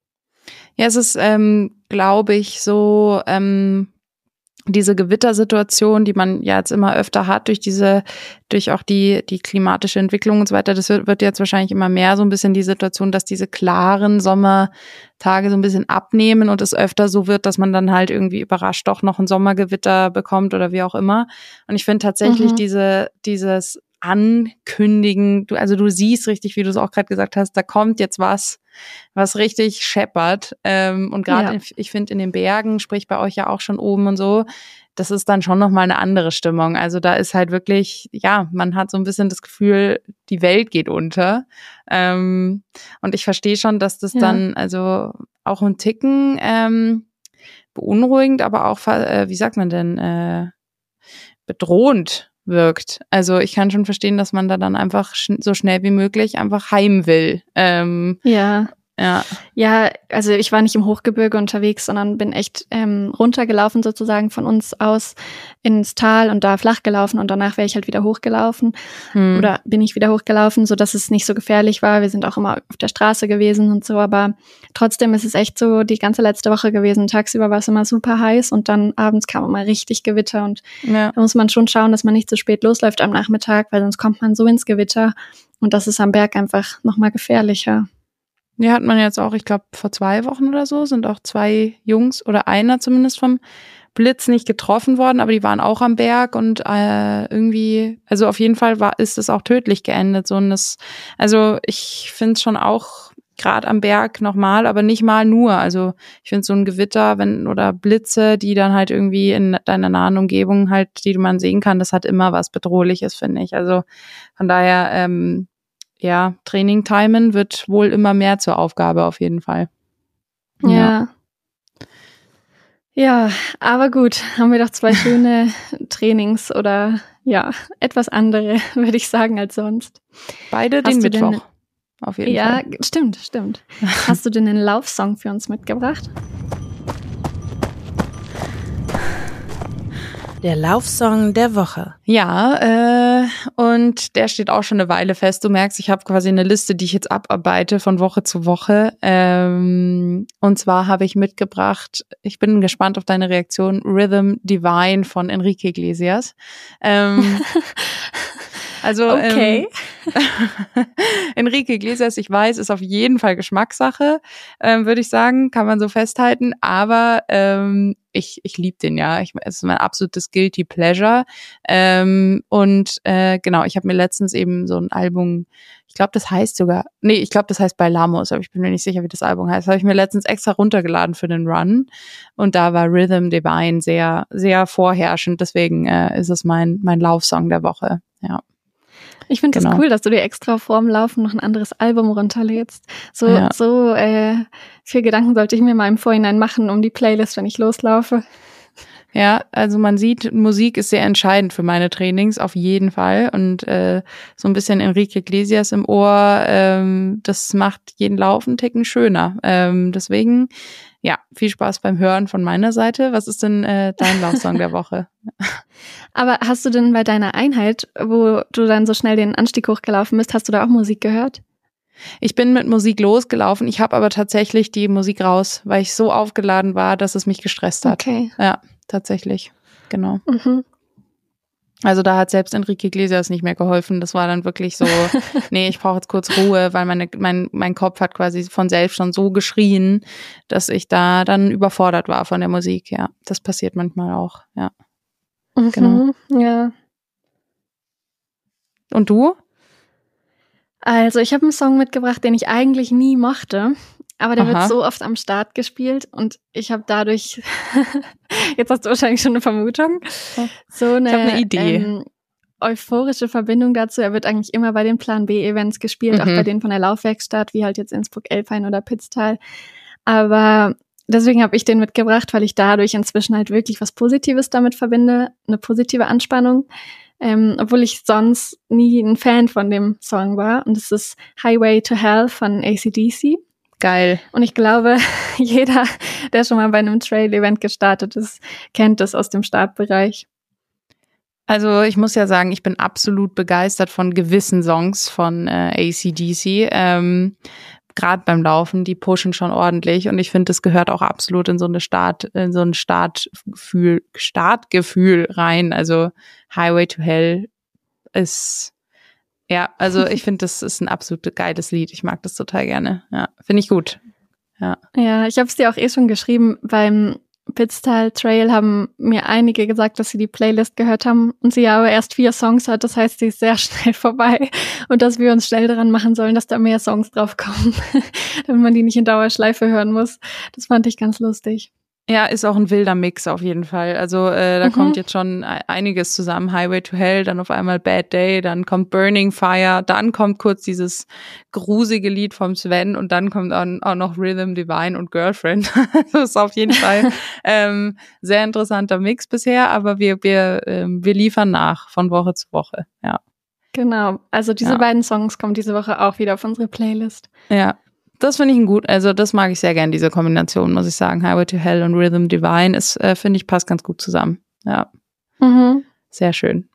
Ja, es ist, glaube ich, so diese Gewittersituation, die man ja jetzt immer öfter hat durch auch die klimatische Entwicklung und so weiter, das wird jetzt wahrscheinlich immer mehr so ein bisschen die Situation, dass diese klaren Sommertage so ein bisschen abnehmen und es öfter so wird, dass man dann halt irgendwie überrascht doch noch ein Sommergewitter bekommt oder wie auch immer. Und ich finde tatsächlich dieses Ankündigen, du siehst richtig, wie du es auch gerade gesagt hast, da kommt jetzt was richtig scheppert. Und gerade, ich finde, in den Bergen, sprich bei euch ja auch schon oben und so, das ist dann schon nochmal eine andere Stimmung. Also da ist halt wirklich, ja, man hat so ein bisschen das Gefühl, die Welt geht unter. Und ich verstehe schon, dass das dann also auch ein Ticken beunruhigend, aber auch, wie sagt man denn, bedrohend wirkt. Also ich kann schon verstehen, dass man da dann einfach so schnell wie möglich einfach heim will. Ja, also ich war nicht im Hochgebirge unterwegs, sondern bin echt runtergelaufen sozusagen von uns aus ins Tal und da flach gelaufen und danach wäre ich halt wieder hochgelaufen oder bin ich wieder hochgelaufen, so dass es nicht so gefährlich war. Wir sind auch immer auf der Straße gewesen und so, aber trotzdem ist es echt so die ganze letzte Woche gewesen. Tagsüber war es immer super heiß und dann abends kam immer richtig Gewitter und da muss man schon schauen, dass man nicht zu spät losläuft am Nachmittag, weil sonst kommt man so ins Gewitter. Und das ist am Berg einfach nochmal gefährlicher. Ja, hat man jetzt auch, ich glaube, vor 2 Wochen oder so sind auch 2 Jungs oder einer zumindest vom Blitz nicht getroffen worden, aber die waren auch am Berg und irgendwie, also auf jeden Fall ist es auch tödlich geendet. So, und also ich finde es schon auch gerade am Berg nochmal, aber nicht mal nur. Also ich finde so ein Gewitter oder Blitze, die dann halt irgendwie in deiner nahen Umgebung halt, die man sehen kann, das hat immer was Bedrohliches, finde ich. Also von daher, ja, Training timen wird wohl immer mehr zur Aufgabe auf jeden Fall. Ja. Ja, aber gut, haben wir doch 2 schöne Trainings oder ja, etwas andere, würde ich sagen, als sonst. Beide den Mittwoch, auf jeden Fall. Ja, stimmt. Hast du denn einen Laufsong für uns mitgebracht? Der Laufsong der Woche. Ja, und der steht auch schon eine Weile fest. Du merkst, ich habe quasi eine Liste, die ich jetzt abarbeite von Woche zu Woche. Und zwar habe ich mitgebracht, ich bin gespannt auf deine Reaktion, Rhythm Divine von Enrique Iglesias. Also okay. Enrique Iglesias, ich weiß, ist auf jeden Fall Geschmackssache, würde ich sagen, kann man so festhalten. Aber ich liebe den ja. Es ist mein absolutes Guilty Pleasure. Und genau, ich habe mir letztens eben so ein Album, ich glaube, das heißt Bailamos, aber ich bin mir nicht sicher, wie das Album heißt. Habe ich mir letztens extra runtergeladen für den Run. Und da war Rhythm Divine sehr, sehr vorherrschend. Deswegen ist es mein Laufsong der Woche. Ja. Ich finde das cool, dass du dir extra vorm Laufen noch ein anderes Album runterlädst. So viel Gedanken sollte ich mir mal im Vorhinein machen um die Playlist, wenn ich loslaufe. Ja, also man sieht, Musik ist sehr entscheidend für meine Trainings, auf jeden Fall. Und so ein bisschen Enrique Iglesias im Ohr, das macht jeden Lauf einen Ticken schöner. Deswegen, ja, viel Spaß beim Hören von meiner Seite. Was ist denn dein Laufsong der Woche? Aber hast du denn bei deiner Einheit, wo du dann so schnell den Anstieg hochgelaufen bist, hast du da auch Musik gehört? Ich bin mit Musik losgelaufen. Ich habe aber tatsächlich die Musik raus, weil ich so aufgeladen war, dass es mich gestresst hat. Okay. Ja, tatsächlich. Genau. Mhm. Also da hat selbst Enrique Iglesias nicht mehr geholfen. Das war dann wirklich so, nee, ich brauche jetzt kurz Ruhe, weil mein Kopf hat quasi von selbst schon so geschrien, dass ich da dann überfordert war von der Musik. Ja, das passiert manchmal auch. Ja. Genau. Ja. Und du? Also ich habe einen Song mitgebracht, den ich eigentlich nie mochte, aber der wird so oft am Start gespielt und ich habe dadurch, jetzt hast du wahrscheinlich schon eine Vermutung, so eine, ich habe eine Idee. Euphorische Verbindung dazu. Er wird eigentlich immer bei den Plan B-Events gespielt, auch bei denen von der Laufwerkstatt, wie halt jetzt Innsbruck-Elfhain oder Pitztal. Aber deswegen habe ich den mitgebracht, weil ich dadurch inzwischen halt wirklich was Positives damit verbinde, eine positive Anspannung, obwohl ich sonst nie ein Fan von dem Song war. Und es ist Highway to Hell von AC/DC. Geil. Und ich glaube, jeder, der schon mal bei einem Trail-Event gestartet ist, kennt das aus dem Startbereich. Also ich muss ja sagen, ich bin absolut begeistert von gewissen Songs von AC/DC. Gerade beim Laufen, die pushen schon ordentlich und ich finde, das gehört auch absolut in so ein Startgefühl rein. Also Highway to Hell ist, ja, also ich finde, das ist ein absolut geiles Lied. Ich mag das total gerne. Ja, finde ich gut. Ja, ich habe es dir auch schon geschrieben. Beim Pitztal Trail haben mir einige gesagt, dass sie die Playlist gehört haben und sie aber erst 4 Songs hat. Das heißt, sie ist sehr schnell vorbei und dass wir uns schnell daran machen sollen, dass da mehr Songs drauf kommen, damit man die nicht in Dauerschleife hören muss. Das fand ich ganz lustig. Ja, ist auch ein wilder Mix auf jeden Fall. Also da kommt jetzt schon einiges zusammen. Highway to Hell, dann auf einmal Bad Day, dann kommt Burning Fire, dann kommt kurz dieses grusige Lied vom Sven und dann kommt auch noch Rhythm Divine und Girlfriend. Das ist auf jeden Fall sehr interessanter Mix bisher, aber wir liefern nach von Woche zu Woche. Ja. Genau, also diese beiden Songs kommen diese Woche auch wieder auf unsere Playlist. Ja. Das finde ich also das mag ich sehr gern, diese Kombination, muss ich sagen. Highway to Hell und Rhythm Divine ist, finde ich, passt ganz gut zusammen. Ja. Sehr schön.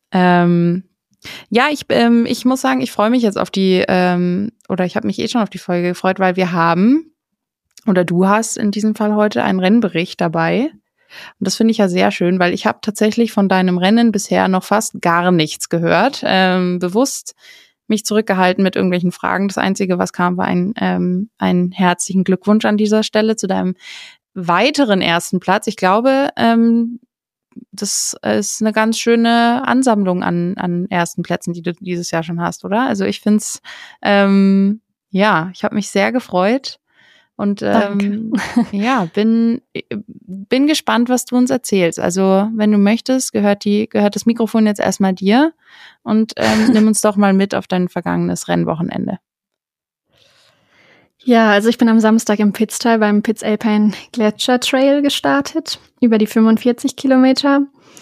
Ja, ich muss sagen, ich freue mich jetzt auf die, oder ich habe mich schon auf die Folge gefreut, weil wir haben, oder du hast in diesem Fall heute einen Rennbericht dabei. Und das finde ich ja sehr schön, weil ich habe tatsächlich von deinem Rennen bisher noch fast gar nichts gehört. Bewusst mich zurückgehalten mit irgendwelchen Fragen. Das Einzige, was kam, war ein herzlichen Glückwunsch an dieser Stelle zu deinem weiteren ersten Platz. Ich glaube, das ist eine ganz schöne Ansammlung an ersten Plätzen, die du dieses Jahr schon hast, oder? Also ich finde es, ich habe mich sehr gefreut und ja, bin gespannt, was du uns erzählst. Also wenn du möchtest, gehört das Mikrofon jetzt erstmal dir und nimm uns doch mal mit auf dein vergangenes Rennwochenende. Ja, also ich bin am Samstag im Pitztal beim Piz-Alpine Gletscher Trail gestartet, über die 45 Kilometer.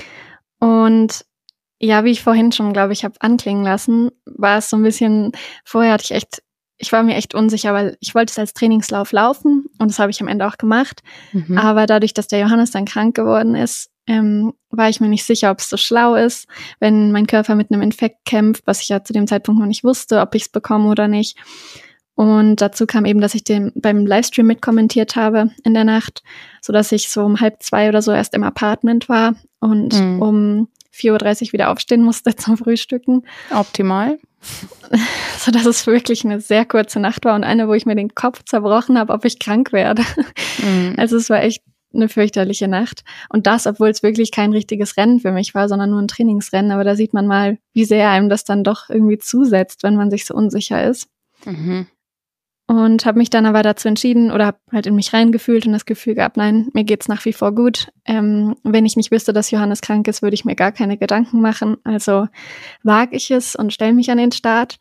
Und ja, wie ich vorhin schon, glaube ich, habe anklingen lassen, war es so ein bisschen, vorher ich war mir echt unsicher, weil ich wollte es als Trainingslauf laufen und das habe ich am Ende auch gemacht. Mhm. Aber dadurch, dass der Johannes dann krank geworden ist, war ich mir nicht sicher, ob es so schlau ist, wenn mein Körper mit einem Infekt kämpft, was ich ja zu dem Zeitpunkt noch nicht wusste, ob ich es bekomme oder nicht. Und dazu kam eben, dass ich den beim Livestream mitkommentiert habe in der Nacht, sodass ich so um 1:30 oder so erst im Apartment war und um 4:30 Uhr wieder aufstehen musste zum Frühstücken. Optimal. Sodass es wirklich eine sehr kurze Nacht war und eine, wo ich mir den Kopf zerbrochen habe, ob ich krank werde. Also es war echt eine fürchterliche Nacht. Und das, obwohl es wirklich kein richtiges Rennen für mich war, sondern nur ein Trainingsrennen. Aber da sieht man mal, wie sehr einem das dann doch irgendwie zusetzt, wenn man sich so unsicher ist. Mhm. Und habe mich dann aber dazu entschieden oder habe halt in mich reingefühlt und das Gefühl gehabt, nein, mir geht's nach wie vor gut. Wenn ich nicht wüsste, dass Johannes krank ist, würde ich mir gar keine Gedanken machen. Also wage ich es und stelle mich an den Start.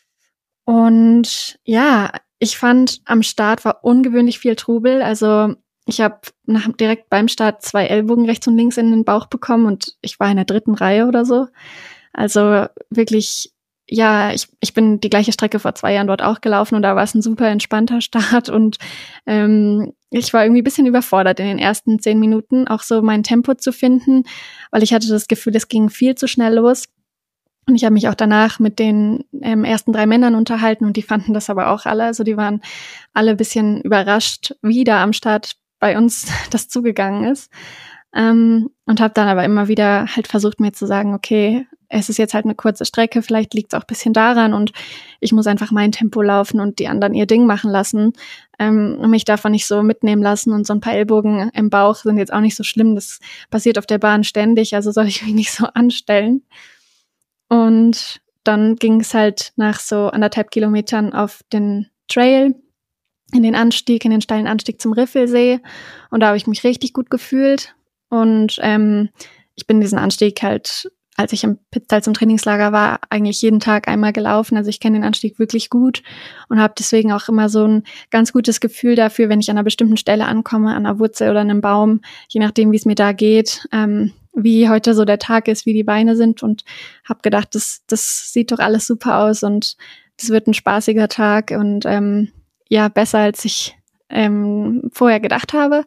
Und ja, ich fand, am Start war ungewöhnlich viel Trubel. Also ich habe direkt beim Start 2 Ellbogen rechts und links in den Bauch bekommen und ich war in der 3. Reihe oder so. Also wirklich. Ja, ich bin die gleiche Strecke vor 2 Jahren dort auch gelaufen und da war es ein super entspannter Start und ich war irgendwie ein bisschen überfordert in den ersten 10 Minuten, auch so mein Tempo zu finden, weil ich hatte das Gefühl, es ging viel zu schnell los. Und ich habe mich auch danach mit den ersten 3 Männern unterhalten und die fanden das aber auch alle. Also die waren alle ein bisschen überrascht, wie da am Start bei uns das zugegangen ist. Und habe dann aber immer wieder halt versucht, mir zu sagen, okay, es ist jetzt halt eine kurze Strecke, vielleicht liegt es auch ein bisschen daran und ich muss einfach mein Tempo laufen und die anderen ihr Ding machen lassen und mich davon nicht so mitnehmen lassen und so ein paar Ellbogen im Bauch sind jetzt auch nicht so schlimm, das passiert auf der Bahn ständig, also soll ich mich nicht so anstellen. Und dann ging es halt nach so 1,5 Kilometern auf den Trail, in den steilen Anstieg zum Riffelsee und da habe ich mich richtig gut gefühlt und ich bin diesen Anstieg halt, als ich im Pitztal zum Trainingslager war, eigentlich jeden Tag einmal gelaufen. Also ich kenne den Anstieg wirklich gut und habe deswegen auch immer so ein ganz gutes Gefühl dafür, wenn ich an einer bestimmten Stelle ankomme, an einer Wurzel oder einem Baum, je nachdem, wie es mir da geht, wie heute so der Tag ist, wie die Beine sind und habe gedacht, das sieht doch alles super aus und das wird ein spaßiger Tag und ja, besser als ich vorher gedacht habe.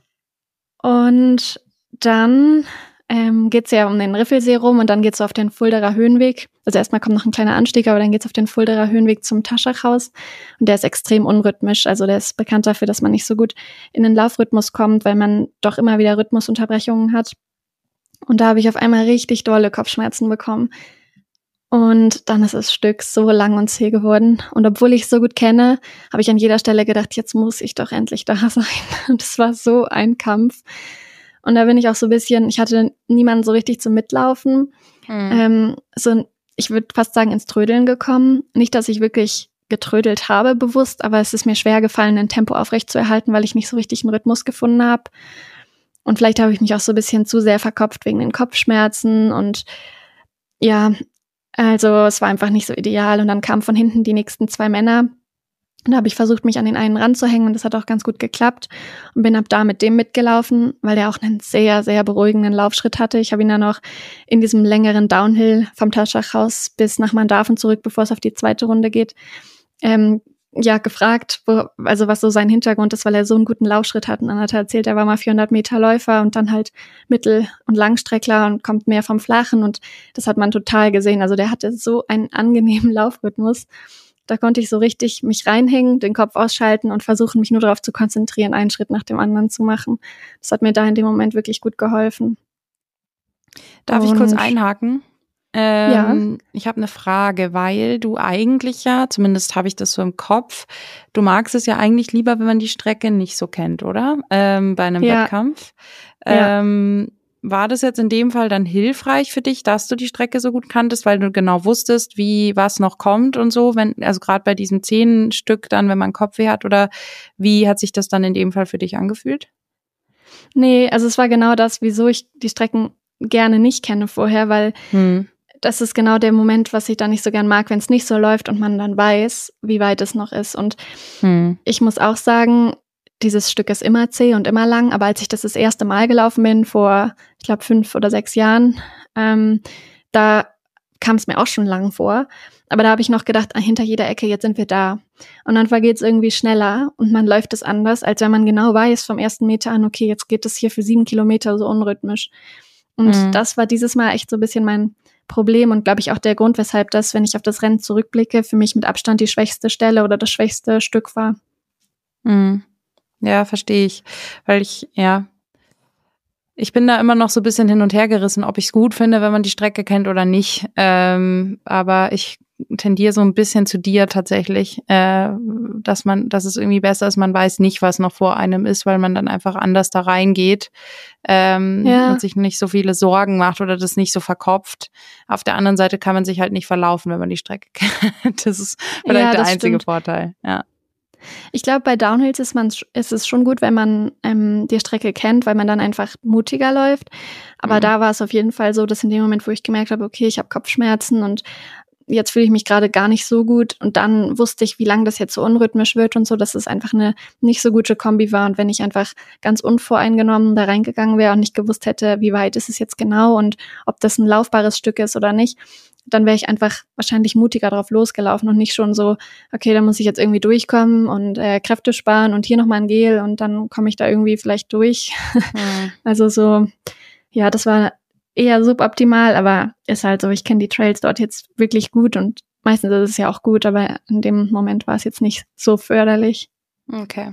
Und dann geht's ja um den Riffelsee rum und dann geht's so auf den Fulderer Höhenweg. Also erstmal kommt noch ein kleiner Anstieg, aber dann geht's auf den Fulderer Höhenweg zum Taschachhaus und der ist extrem unrhythmisch. Also der ist bekannt dafür, dass man nicht so gut in den Laufrhythmus kommt, weil man doch immer wieder Rhythmusunterbrechungen hat. Und da habe ich auf einmal richtig dolle Kopfschmerzen bekommen. Und dann ist das Stück so lang und zäh geworden. Und obwohl ich es so gut kenne, habe ich an jeder Stelle gedacht, jetzt muss ich doch endlich da sein. Und es war so ein Kampf. Und da bin ich auch so ein bisschen, ich hatte niemanden so richtig zum Mitlaufen. Ich würde fast sagen, ins Trödeln gekommen. Nicht, dass ich wirklich getrödelt habe bewusst, aber es ist mir schwer gefallen, ein Tempo aufrechtzuerhalten, weil ich nicht so richtig einen Rhythmus gefunden habe. Und vielleicht habe ich mich auch so ein bisschen zu sehr verkopft wegen den Kopfschmerzen. Und ja, also es war einfach nicht so ideal. Und dann kamen von hinten die nächsten 2 Männer. Und da habe ich versucht, mich an den einen ranzuhängen und das hat auch ganz gut geklappt und bin ab da mit dem mitgelaufen, weil der auch einen sehr, sehr beruhigenden Laufschritt hatte. Ich habe ihn dann auch in diesem längeren Downhill vom Taschachhaus bis nach Mandarfen zurück, bevor es auf die 2. Runde geht, gefragt, was so sein Hintergrund ist, weil er so einen guten Laufschritt hat. Und dann hat er erzählt, er war mal 400 Meter Läufer und dann halt Mittel- und Langstreckler und kommt mehr vom Flachen und das hat man total gesehen. Also der hatte so einen angenehmen Laufrhythmus. Da konnte ich so richtig mich reinhängen, den Kopf ausschalten und versuchen, mich nur darauf zu konzentrieren, einen Schritt nach dem anderen zu machen. Das hat mir da in dem Moment wirklich gut geholfen. Darf ich kurz einhaken? Ich habe eine Frage, weil du eigentlich ja, zumindest habe ich das so im Kopf, du magst es ja eigentlich lieber, wenn man die Strecke nicht so kennt, oder? Bei einem Wettkampf. War das jetzt in dem Fall dann hilfreich für dich, dass du die Strecke so gut kanntest, weil du genau wusstest, wie was noch kommt und so, also gerade bei diesem 10 Stück dann, wenn man Kopfweh hat, oder wie hat sich das dann in dem Fall für dich angefühlt? Nee, also es war genau das, wieso ich die Strecken gerne nicht kenne vorher, weil das ist genau der Moment, was ich da nicht so gern mag, wenn es nicht so läuft und man dann weiß, wie weit es noch ist. Und ich muss auch sagen, dieses Stück ist immer zäh und immer lang, aber als ich das erste Mal gelaufen bin, vor, ich glaube, 5 oder 6 Jahren, da kam es mir auch schon lang vor. Aber da habe ich noch gedacht, hinter jeder Ecke, jetzt sind wir da. Und dann vergeht es irgendwie schneller und man läuft es anders, als wenn man genau weiß vom ersten Meter an, okay, jetzt geht es hier für 7 Kilometer so unrhythmisch. Und das war dieses Mal echt so ein bisschen mein Problem und glaube ich auch der Grund, weshalb das, wenn ich auf das Rennen zurückblicke, für mich mit Abstand die schwächste Stelle oder das schwächste Stück war. Ja, verstehe ich, weil ich bin da immer noch so ein bisschen hin und her gerissen, ob ich es gut finde, wenn man die Strecke kennt oder nicht. Aber ich tendiere so ein bisschen zu dir tatsächlich, dass es irgendwie besser ist, man weiß nicht, was noch vor einem ist, weil man dann einfach anders da reingeht und sich nicht so viele Sorgen macht oder das nicht so verkopft. Auf der anderen Seite kann man sich halt nicht verlaufen, wenn man die Strecke kennt. Das ist vielleicht der einzige Vorteil, ja. Ich glaube, bei Downhills ist es schon gut, wenn man die Strecke kennt, weil man dann einfach mutiger läuft. Aber da war es auf jeden Fall so, dass in dem Moment, wo ich gemerkt habe, okay, ich habe Kopfschmerzen und jetzt fühle ich mich gerade gar nicht so gut. Und dann wusste ich, wie lange das jetzt so unrhythmisch wird und so, dass es einfach eine nicht so gute Kombi war. Und wenn ich einfach ganz unvoreingenommen da reingegangen wäre und nicht gewusst hätte, wie weit ist es jetzt genau und ob das ein laufbares Stück ist oder nicht, dann wäre ich einfach wahrscheinlich mutiger drauf losgelaufen und nicht schon so, okay, da muss ich jetzt irgendwie durchkommen und Kräfte sparen und hier nochmal ein Gel und dann komme ich da irgendwie vielleicht durch. Also so, ja, das war eher suboptimal, aber ist halt so, ich kenne die Trails dort jetzt wirklich gut und meistens ist es ja auch gut, aber in dem Moment war es jetzt nicht so förderlich. Okay.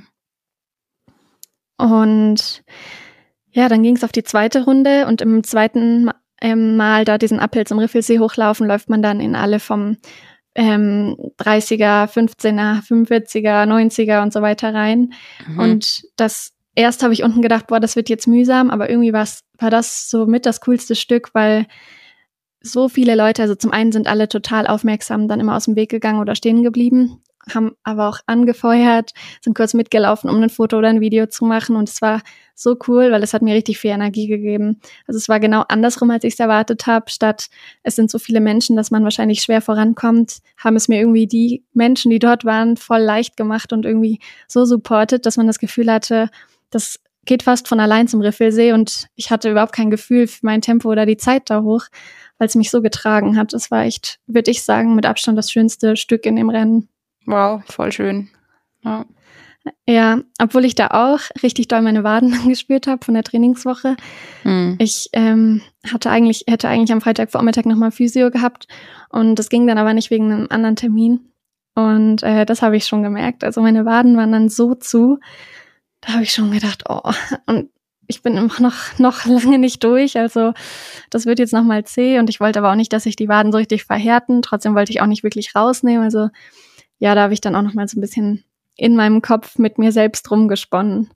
Und ja, dann ging es auf die zweite Runde und im zweiten Mal da diesen Uphill zum Riffelsee hochlaufen, läuft man dann in alle vom 30er, 15er, 45er, 90er und so weiter rein. Und erst habe ich unten gedacht, boah, das wird jetzt mühsam, aber irgendwie war das so mit das coolste Stück, weil so viele Leute, also zum einen sind alle total aufmerksam, dann immer aus dem Weg gegangen oder stehen geblieben, haben aber auch angefeuert, sind kurz mitgelaufen, um ein Foto oder ein Video zu machen und es war so cool, weil es hat mir richtig viel Energie gegeben. Also es war genau andersrum, als ich es erwartet habe. Statt es sind so viele Menschen, dass man wahrscheinlich schwer vorankommt, haben es mir irgendwie die Menschen, die dort waren, voll leicht gemacht und irgendwie so supportet, dass man das Gefühl hatte, das geht fast von allein zum Riffelsee und ich hatte überhaupt kein Gefühl für mein Tempo oder die Zeit da hoch, weil es mich so getragen hat. Das war echt, würde ich sagen, mit Abstand das schönste Stück in dem Rennen. Wow, voll schön. Ja. Ja, obwohl ich da auch richtig doll meine Waden gespürt habe von der Trainingswoche. Ich hätte eigentlich am Freitagvormittag nochmal Physio gehabt und das ging dann aber nicht wegen einem anderen Termin. Und das habe ich schon gemerkt. Also meine Waden waren dann so zu, da habe ich schon gedacht, oh, und ich bin immer noch lange nicht durch. Also das wird jetzt nochmal zäh und ich wollte aber auch nicht, dass sich die Waden so richtig verhärten. Trotzdem wollte ich auch nicht wirklich rausnehmen. Also ja, da habe ich dann auch nochmal so ein bisschen in meinem Kopf mit mir selbst rumgesponnen.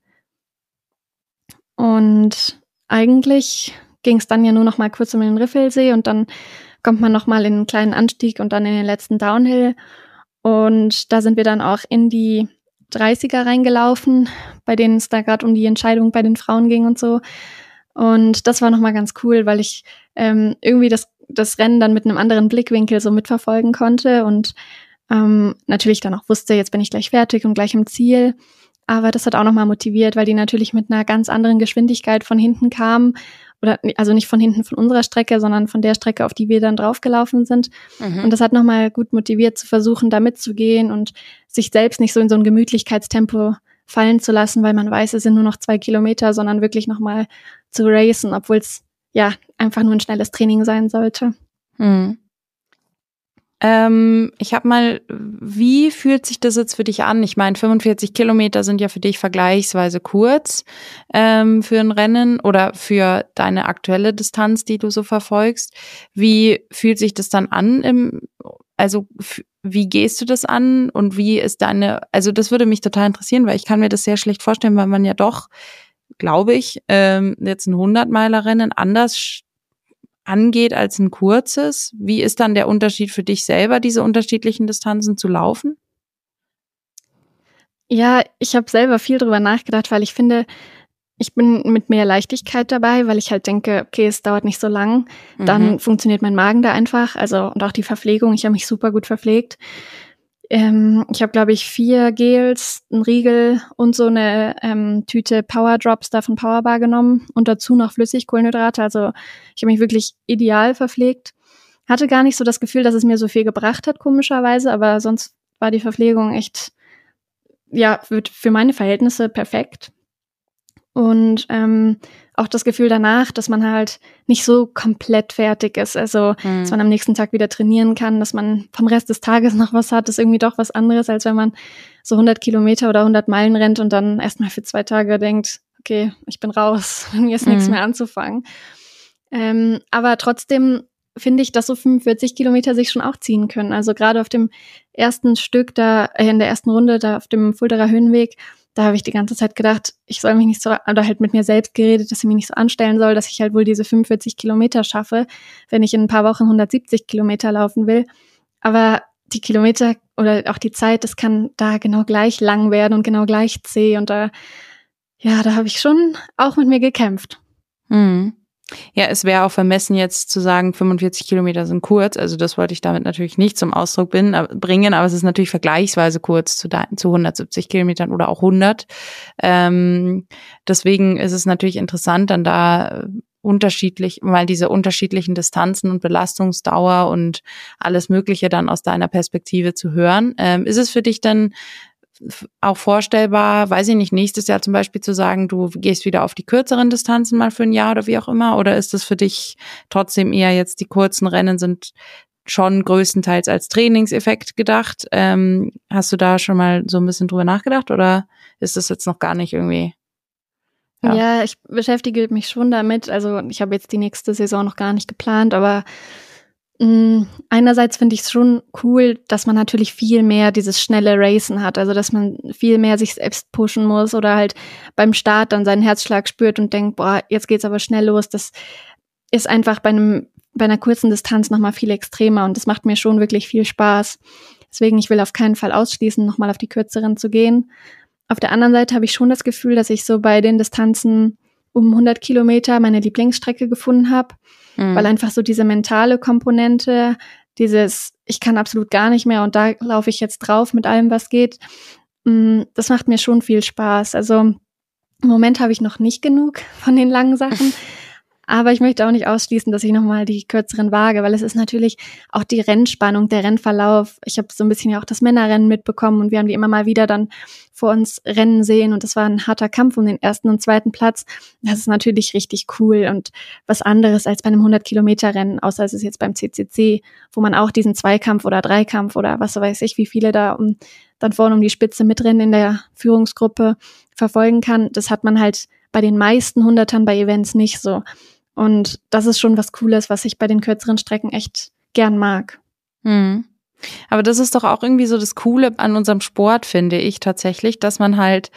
Und eigentlich ging es dann ja nur noch mal kurz um den Riffelsee und dann kommt man noch mal in einen kleinen Anstieg und dann in den letzten Downhill. Und da sind wir dann auch in die 30er reingelaufen, bei denen es da gerade um die Entscheidung bei den Frauen ging und so. Und das war noch mal ganz cool, weil ich irgendwie das Rennen dann mit einem anderen Blickwinkel so mitverfolgen konnte und natürlich dann auch wusste, jetzt bin ich gleich fertig und gleich im Ziel. Aber das hat auch nochmal motiviert, weil die natürlich mit einer ganz anderen Geschwindigkeit von hinten kamen. Oder also nicht von hinten von unserer Strecke, sondern von der Strecke, auf die wir dann draufgelaufen sind. Und das hat nochmal gut motiviert, zu versuchen, da mitzugehen und sich selbst nicht so in so ein Gemütlichkeitstempo fallen zu lassen, weil man weiß, es sind nur noch 2 Kilometer, sondern wirklich nochmal zu racen, obwohl es ja einfach nur ein schnelles Training sein sollte. Ich habe mal, wie fühlt sich das jetzt für dich an? Ich meine, 45 Kilometer sind ja für dich vergleichsweise kurz für ein Rennen oder für deine aktuelle Distanz, die du so verfolgst. Wie fühlt sich das dann an? Wie gehst du das an und wie ist also das würde mich total interessieren, weil ich kann mir das sehr schlecht vorstellen, weil man ja doch, glaube ich, jetzt ein 100-Meiler-Rennen anders angeht als ein kurzes. Wie ist dann der Unterschied für dich selber, diese unterschiedlichen Distanzen zu laufen? Ja, ich habe selber viel drüber nachgedacht, weil ich finde, ich bin mit mehr Leichtigkeit dabei, weil ich halt denke, okay, es dauert nicht so lang, dann funktioniert mein Magen da einfach, also und auch die Verpflegung, ich habe mich super gut verpflegt. Ich habe, glaube ich, 4 Gels, einen Riegel und so eine Tüte Power Drops da von Powerbar genommen und dazu noch Flüssigkohlenhydrate. Also ich habe mich wirklich ideal verpflegt. Hatte gar nicht so das Gefühl, dass es mir so viel gebracht hat, komischerweise, aber sonst war die Verpflegung echt, ja, für meine Verhältnisse perfekt. Und auch das Gefühl danach, dass man halt nicht so komplett fertig ist. Also, dass man am nächsten Tag wieder trainieren kann, dass man vom Rest des Tages noch was hat, ist irgendwie doch was anderes, als wenn man so 100 Kilometer oder 100 Meilen rennt und dann erstmal für 2 Tage denkt, okay, ich bin raus, mir ist nichts mehr anzufangen. Aber trotzdem finde ich, dass so 45 Kilometer sich schon auch ziehen können. Also gerade auf dem ersten Stück da, in der ersten Runde da auf dem Fuldaer Höhenweg, da habe ich die ganze Zeit gedacht, ich soll mich nicht so, oder halt mit mir selbst geredet, dass ich mich nicht so anstellen soll, dass ich halt wohl diese 45 Kilometer schaffe, wenn ich in ein paar Wochen 170 Kilometer laufen will. Aber die Kilometer oder auch die Zeit, das kann da genau gleich lang werden und genau gleich zäh. Und da habe ich schon auch mit mir gekämpft. Ja, es wäre auch vermessen jetzt zu sagen, 45 Kilometer sind kurz. Also das wollte ich damit natürlich nicht zum Ausdruck bringen, aber es ist natürlich vergleichsweise kurz zu 170 Kilometern oder auch 100. Deswegen ist es natürlich interessant, dann da mal diese unterschiedlichen Distanzen und Belastungsdauer und alles Mögliche dann aus deiner Perspektive zu hören. Ist es für dich dann auch vorstellbar, weiß ich nicht, nächstes Jahr zum Beispiel zu sagen, du gehst wieder auf die kürzeren Distanzen mal für ein Jahr oder wie auch immer? Oder ist das für dich trotzdem eher jetzt, die kurzen Rennen sind schon größtenteils als Trainingseffekt gedacht? Hast du da schon mal so ein bisschen drüber nachgedacht oder ist das jetzt noch gar nicht irgendwie? Ja, ich beschäftige mich schon damit. Also ich habe jetzt die nächste Saison noch gar nicht geplant, aber einerseits finde ich es schon cool, dass man natürlich viel mehr dieses schnelle Racen hat, also dass man viel mehr sich selbst pushen muss oder halt beim Start dann seinen Herzschlag spürt und denkt, boah, jetzt geht's aber schnell los. Das ist einfach bei einer kurzen Distanz nochmal viel extremer und das macht mir schon wirklich viel Spaß. Deswegen, ich will auf keinen Fall ausschließen, nochmal auf die kürzeren zu gehen. Auf der anderen Seite habe ich schon das Gefühl, dass ich so bei den Distanzen um 100 Kilometer meine Lieblingsstrecke gefunden habe, weil einfach so diese mentale Komponente, dieses ich kann absolut gar nicht mehr und da laufe ich jetzt drauf mit allem, was geht, das macht mir schon viel Spaß. Also im Moment habe ich noch nicht genug von den langen Sachen, aber ich möchte auch nicht ausschließen, dass ich nochmal die kürzeren wage, weil es ist natürlich auch die Rennspannung, der Rennverlauf. Ich habe so ein bisschen ja auch das Männerrennen mitbekommen und wir haben die immer mal wieder dann vor uns rennen sehen und das war ein harter Kampf um den ersten und zweiten Platz. Das ist natürlich richtig cool und was anderes als bei einem 100-Kilometer-Rennen, außer es ist jetzt beim CCC, wo man auch diesen Zweikampf oder Dreikampf oder was weiß ich, wie viele da dann vorne um die Spitze mitrennen in der Führungsgruppe verfolgen kann. Das hat man halt bei den meisten Hundertern bei Events nicht so. Und das ist schon was Cooles, was ich bei den kürzeren Strecken echt gern mag. Aber das ist doch auch irgendwie so das Coole an unserem Sport, finde ich tatsächlich, dass man halt,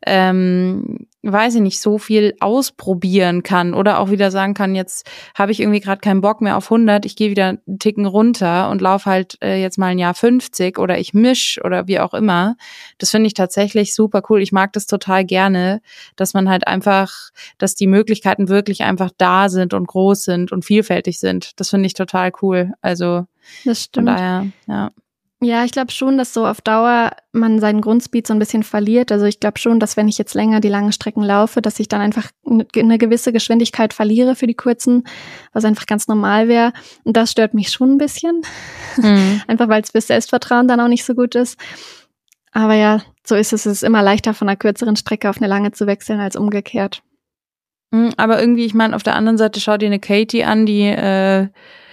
weiß ich nicht, so viel ausprobieren kann oder auch wieder sagen kann, jetzt habe ich irgendwie gerade keinen Bock mehr auf 100, ich gehe wieder einen Ticken runter und laufe halt jetzt mal ein Jahr 50 oder ich misch oder wie auch immer. Das finde ich tatsächlich super cool. Ich mag das total gerne, dass man halt einfach, dass die Möglichkeiten wirklich einfach da sind und groß sind und vielfältig sind. Das finde ich total cool. Also das stimmt. Von daher, ja. Ja, ich glaube schon, dass so auf Dauer man seinen Grundspeed so ein bisschen verliert. Also ich glaube schon, dass wenn ich jetzt länger die langen Strecken laufe, dass ich dann einfach eine gewisse Geschwindigkeit verliere für die kurzen, was einfach ganz normal wäre. Und das stört mich schon ein bisschen. Einfach weil es fürs Selbstvertrauen dann auch nicht so gut ist. Aber ja, so ist es. Es ist immer leichter, von einer kürzeren Strecke auf eine lange zu wechseln, als umgekehrt. Aber irgendwie, ich meine, auf der anderen Seite schau dir eine Katie an, die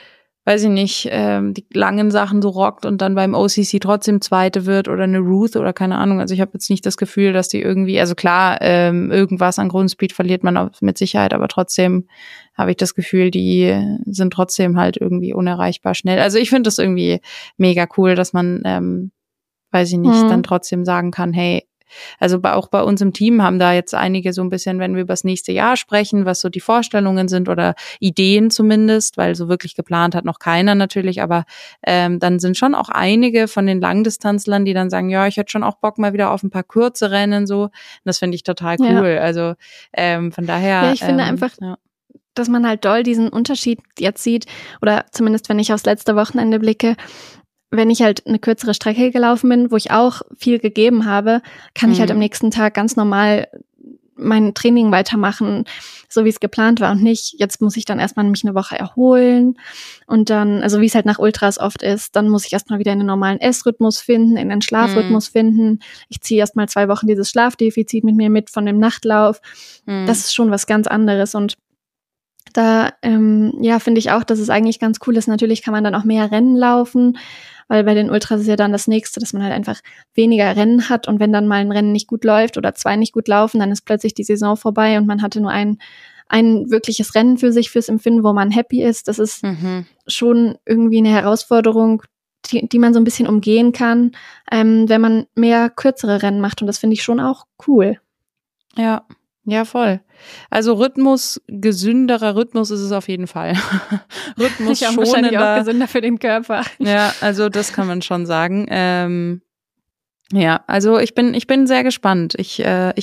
weiß ich nicht, die langen Sachen so rockt und dann beim OCC trotzdem Zweite wird oder eine Ruth oder keine Ahnung. Also ich habe jetzt nicht das Gefühl, dass die irgendwie, also klar, irgendwas an Grundspeed verliert man auch mit Sicherheit, aber trotzdem habe ich das Gefühl, die sind trotzdem halt irgendwie unerreichbar schnell. Also ich finde das irgendwie mega cool, dass man, weiß ich nicht, dann trotzdem sagen kann, hey, also auch bei uns im Team haben da jetzt einige so ein bisschen, wenn wir über das nächste Jahr sprechen, was so die Vorstellungen sind oder Ideen zumindest, weil so wirklich geplant hat noch keiner natürlich, aber dann sind schon auch einige von den Langdistanzlern, die dann sagen, ja, ich hätte schon auch Bock mal wieder auf ein paar kurze Rennen so. Und das finde ich total cool. Ja. Also von daher. Ja, ich finde einfach, dass man halt doll diesen Unterschied jetzt sieht, oder zumindest wenn ich aufs letzte Wochenende blicke, wenn ich halt eine kürzere Strecke gelaufen bin, wo ich auch viel gegeben habe, kann ich halt am nächsten Tag ganz normal mein Training weitermachen, so wie es geplant war und nicht, jetzt muss ich dann erstmal mich eine Woche erholen und dann, also wie es halt nach Ultras oft ist, dann muss ich erstmal wieder in den normalen Essrhythmus finden, in den Schlafrhythmus finden. Ich ziehe erstmal 2 Wochen dieses Schlafdefizit mit mir mit von dem Nachtlauf. Das ist schon was ganz anderes und da, finde ich auch, dass es eigentlich ganz cool ist. Natürlich kann man dann auch mehr Rennen laufen, weil bei den Ultras ist ja dann das Nächste, dass man halt einfach weniger Rennen hat und wenn dann mal ein Rennen nicht gut läuft oder 2 nicht gut laufen, dann ist plötzlich die Saison vorbei und man hatte nur ein wirkliches Rennen für sich, fürs Empfinden, wo man happy ist. Das ist schon irgendwie eine Herausforderung, die man so ein bisschen umgehen kann, wenn man mehr kürzere Rennen macht und das finde ich schon auch cool. Ja, voll. Also Rhythmus, gesünderer Rhythmus ist es auf jeden Fall. Rhythmus ja, wahrscheinlich auch gesünder für den Körper. Ja, also das kann man schon sagen. Ja, also ich bin sehr gespannt. Ich finde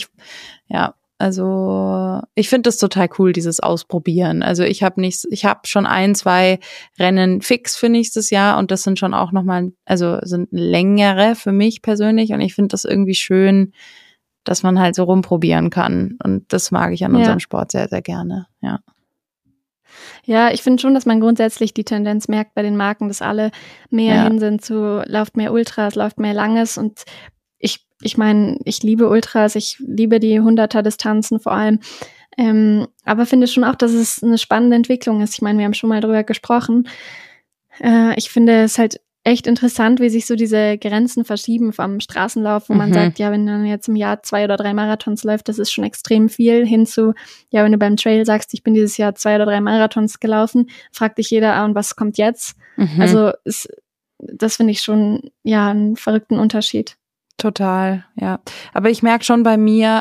das total cool, dieses Ausprobieren. Also ich habe schon 1, 2 Rennen fix für nächstes Jahr und das sind schon auch nochmal, also sind längere für mich persönlich und ich finde das irgendwie schön, dass man halt so rumprobieren kann. Und das mag ich an unserem Sport sehr, sehr gerne, ja. Ja, ich finde schon, dass man grundsätzlich die Tendenz merkt bei den Marken, dass alle mehr hin sind zu, lauft mehr Ultras, läuft mehr Langes. Und ich meine, ich liebe Ultras, ich liebe die 100er-Distanzen vor allem. Aber finde schon auch, dass es eine spannende Entwicklung ist. Ich meine, wir haben schon mal drüber gesprochen. Ich finde es halt echt interessant, wie sich so diese Grenzen verschieben vom Straßenlauf, wo man sagt, ja, wenn man jetzt im Jahr 2 oder 3 Marathons läuft, das ist schon extrem viel, hin zu, ja, wenn du beim Trail sagst, ich bin dieses Jahr 2 oder 3 Marathons gelaufen, fragt dich jeder, und was kommt jetzt? Also das finde ich schon, ja, einen verrückten Unterschied. Total, ja. Aber ich merke schon bei mir,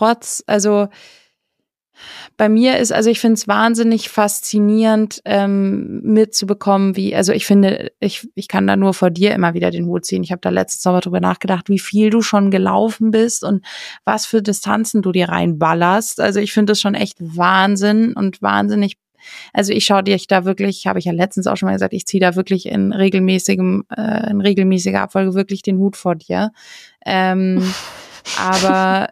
bei mir ist, also ich finde es wahnsinnig faszinierend mitzubekommen, ich finde, ich kann da nur vor dir immer wieder den Hut ziehen. Ich habe da letzten Sommer drüber nachgedacht, wie viel du schon gelaufen bist und was für Distanzen du dir reinballerst. Also ich finde das schon echt Wahnsinn und wahnsinnig. Also ich schaue dir da wirklich, habe ich ja letztens auch schon mal gesagt, ich ziehe da wirklich in regelmäßiger Abfolge wirklich den Hut vor dir. Aber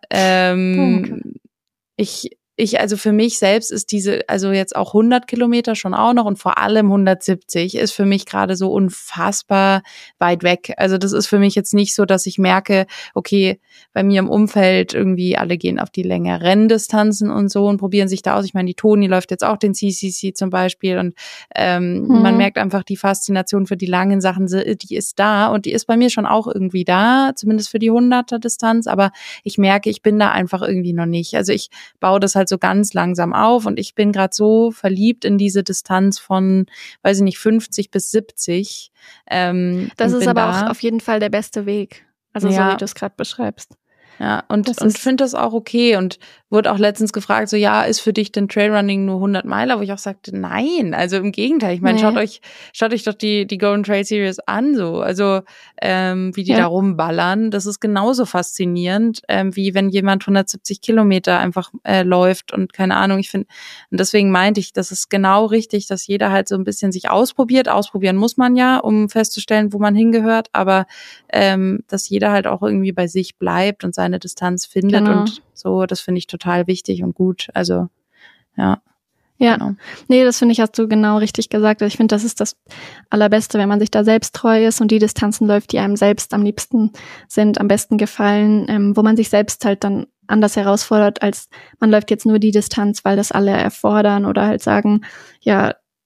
also für mich selbst ist also jetzt auch 100 Kilometer schon auch noch und vor allem 170 ist für mich gerade so unfassbar weit weg. Also das ist für mich jetzt nicht so, dass ich merke, okay, bei mir im Umfeld irgendwie alle gehen auf die längeren Renndistanzen und so und probieren sich da aus. Ich meine, die Toni läuft jetzt auch den CCC zum Beispiel und man merkt einfach die Faszination für die langen Sachen, die ist da und die ist bei mir schon auch irgendwie da, zumindest für die 100er Distanz, aber ich merke, ich bin da einfach irgendwie noch nicht. Also ich baue das halt so ganz langsam auf und ich bin gerade so verliebt in diese Distanz von, weiß ich nicht, 50 bis 70. Das ist aber auch auf jeden Fall der beste Weg, also so wie du es gerade beschreibst. Ja, und finde das auch okay und wurde auch letztens gefragt, so, ja, ist für dich denn Trailrunning nur 100 Meiler? Wo ich auch sagte, nein, also im Gegenteil. Ich meine, schaut euch doch die Golden Trail Series an, so, also wie die da rumballern. Das ist genauso faszinierend, wie wenn jemand 170 Kilometer einfach läuft und keine Ahnung. Ich finde, und deswegen meinte ich, das ist genau richtig, dass jeder halt so ein bisschen sich ausprobiert. Ausprobieren muss man ja, um festzustellen, wo man hingehört, aber dass jeder halt auch irgendwie bei sich bleibt und seine Distanz findet und so, das finde ich total wichtig und gut. Also, ja. Ja, genau. Nee, das finde ich, hast du genau richtig gesagt. Also ich finde, das ist das Allerbeste, wenn man sich da selbst treu ist und die Distanzen läuft, die einem selbst am liebsten sind, am besten gefallen, wo man sich selbst halt dann anders herausfordert, als man läuft jetzt nur die Distanz, weil das alle erfordern oder halt sagen, ja,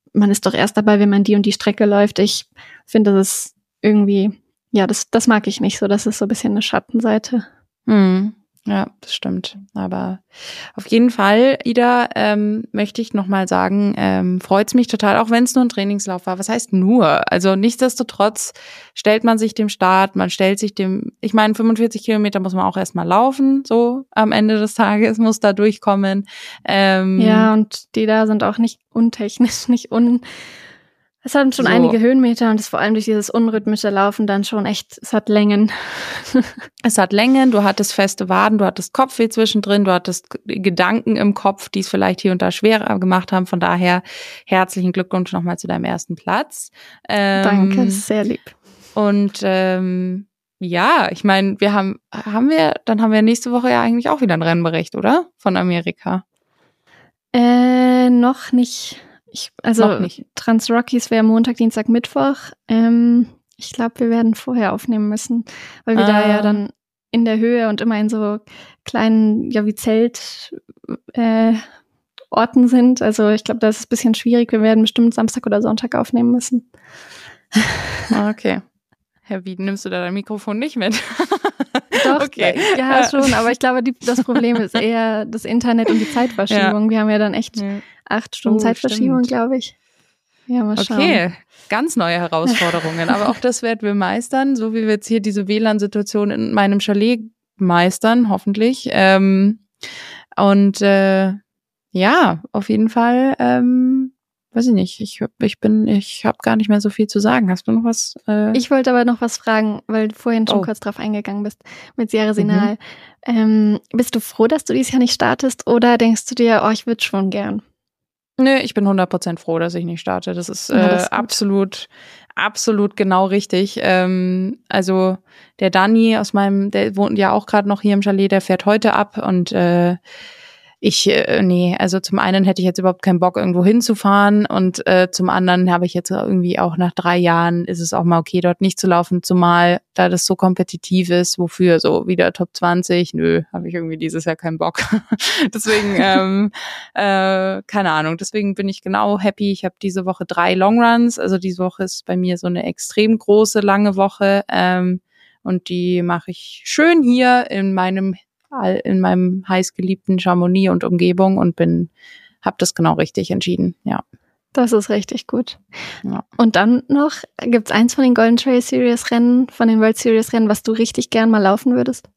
man ist doch erst dabei, wenn man die und die Strecke läuft. Ich finde, das ist irgendwie, ja, das mag ich nicht so. Das ist so ein bisschen eine Schattenseite. Ja, das stimmt. Aber auf jeden Fall, Ida, möchte ich nochmal sagen, freut's mich total, auch wenn es nur ein Trainingslauf war. Was heißt nur? Also nichtsdestotrotz stellt man sich dem Start, ich meine, 45 Kilometer muss man auch erstmal laufen, so am Ende des Tages muss da durchkommen. Ja, und die da sind auch nicht untechnisch, es hat schon einige Höhenmeter und es vor allem durch dieses unrhythmische Laufen dann schon echt, es hat Längen. Es hat Längen, du hattest feste Waden, du hattest Kopfweh zwischendrin, du hattest Gedanken im Kopf, die es vielleicht hier und da schwerer gemacht haben. Von daher herzlichen Glückwunsch nochmal zu deinem ersten Platz. Danke, sehr lieb. Und ja, ich meine, dann haben wir nächste Woche ja eigentlich auch wieder einen Rennbericht, oder? Von Amerika. Noch nicht. Noch nicht. Trans-Rockies wäre Montag, Dienstag, Mittwoch. Ich glaube, wir werden vorher aufnehmen müssen, weil wir da ja dann in der Höhe und immer in so kleinen, ja wie Orten sind. Also ich glaube, das ist ein bisschen schwierig. Wir werden bestimmt Samstag oder Sonntag aufnehmen müssen. Okay. Herr Wieden, nimmst du da dein Mikrofon nicht mit? Doch, okay. Ja, schon. Aber ich glaube, das Problem ist eher das Internet und die Zeitverschiebung. Ja. Wir haben ja dann echt 8 Stunden Zeitverschiebung, glaube ich. Ja, mal schauen. Okay, ganz neue Herausforderungen. Aber auch das werden wir meistern, so wie wir jetzt hier diese WLAN-Situation in meinem Chalet meistern, hoffentlich. Ja, auf jeden Fall, weiß ich nicht, ich habe gar nicht mehr so viel zu sagen. Hast du noch was? Ich wollte aber noch was fragen, weil du vorhin schon kurz drauf eingegangen bist mit Sierra Sinal. Bist du froh, dass du dieses Jahr nicht startest oder denkst du dir, ich würde schon gern? Nö, ich bin 100% froh, dass ich nicht starte. Das ist, das ist absolut genau richtig. Also der Dani der wohnt ja auch gerade noch hier im Chalet, der fährt heute ab und also zum einen hätte ich jetzt überhaupt keinen Bock, irgendwo hinzufahren und zum anderen habe ich jetzt irgendwie auch nach 3 Jahren ist es auch mal okay, dort nicht zu laufen, zumal da das so kompetitiv ist, wofür so wieder Top 20, habe ich irgendwie dieses Jahr keinen Bock. Deswegen, keine Ahnung, deswegen bin ich genau happy. Ich habe diese Woche 3 Longruns, also diese Woche ist bei mir so eine extrem große, lange Woche und die mache ich schön hier in meinem heißgeliebten Chamonix und Umgebung und habe das genau richtig entschieden, ja. Das ist richtig gut. Ja. Und dann noch, gibt's eins von den Golden Trail Series Rennen, von den World Series Rennen, was du richtig gern mal laufen würdest?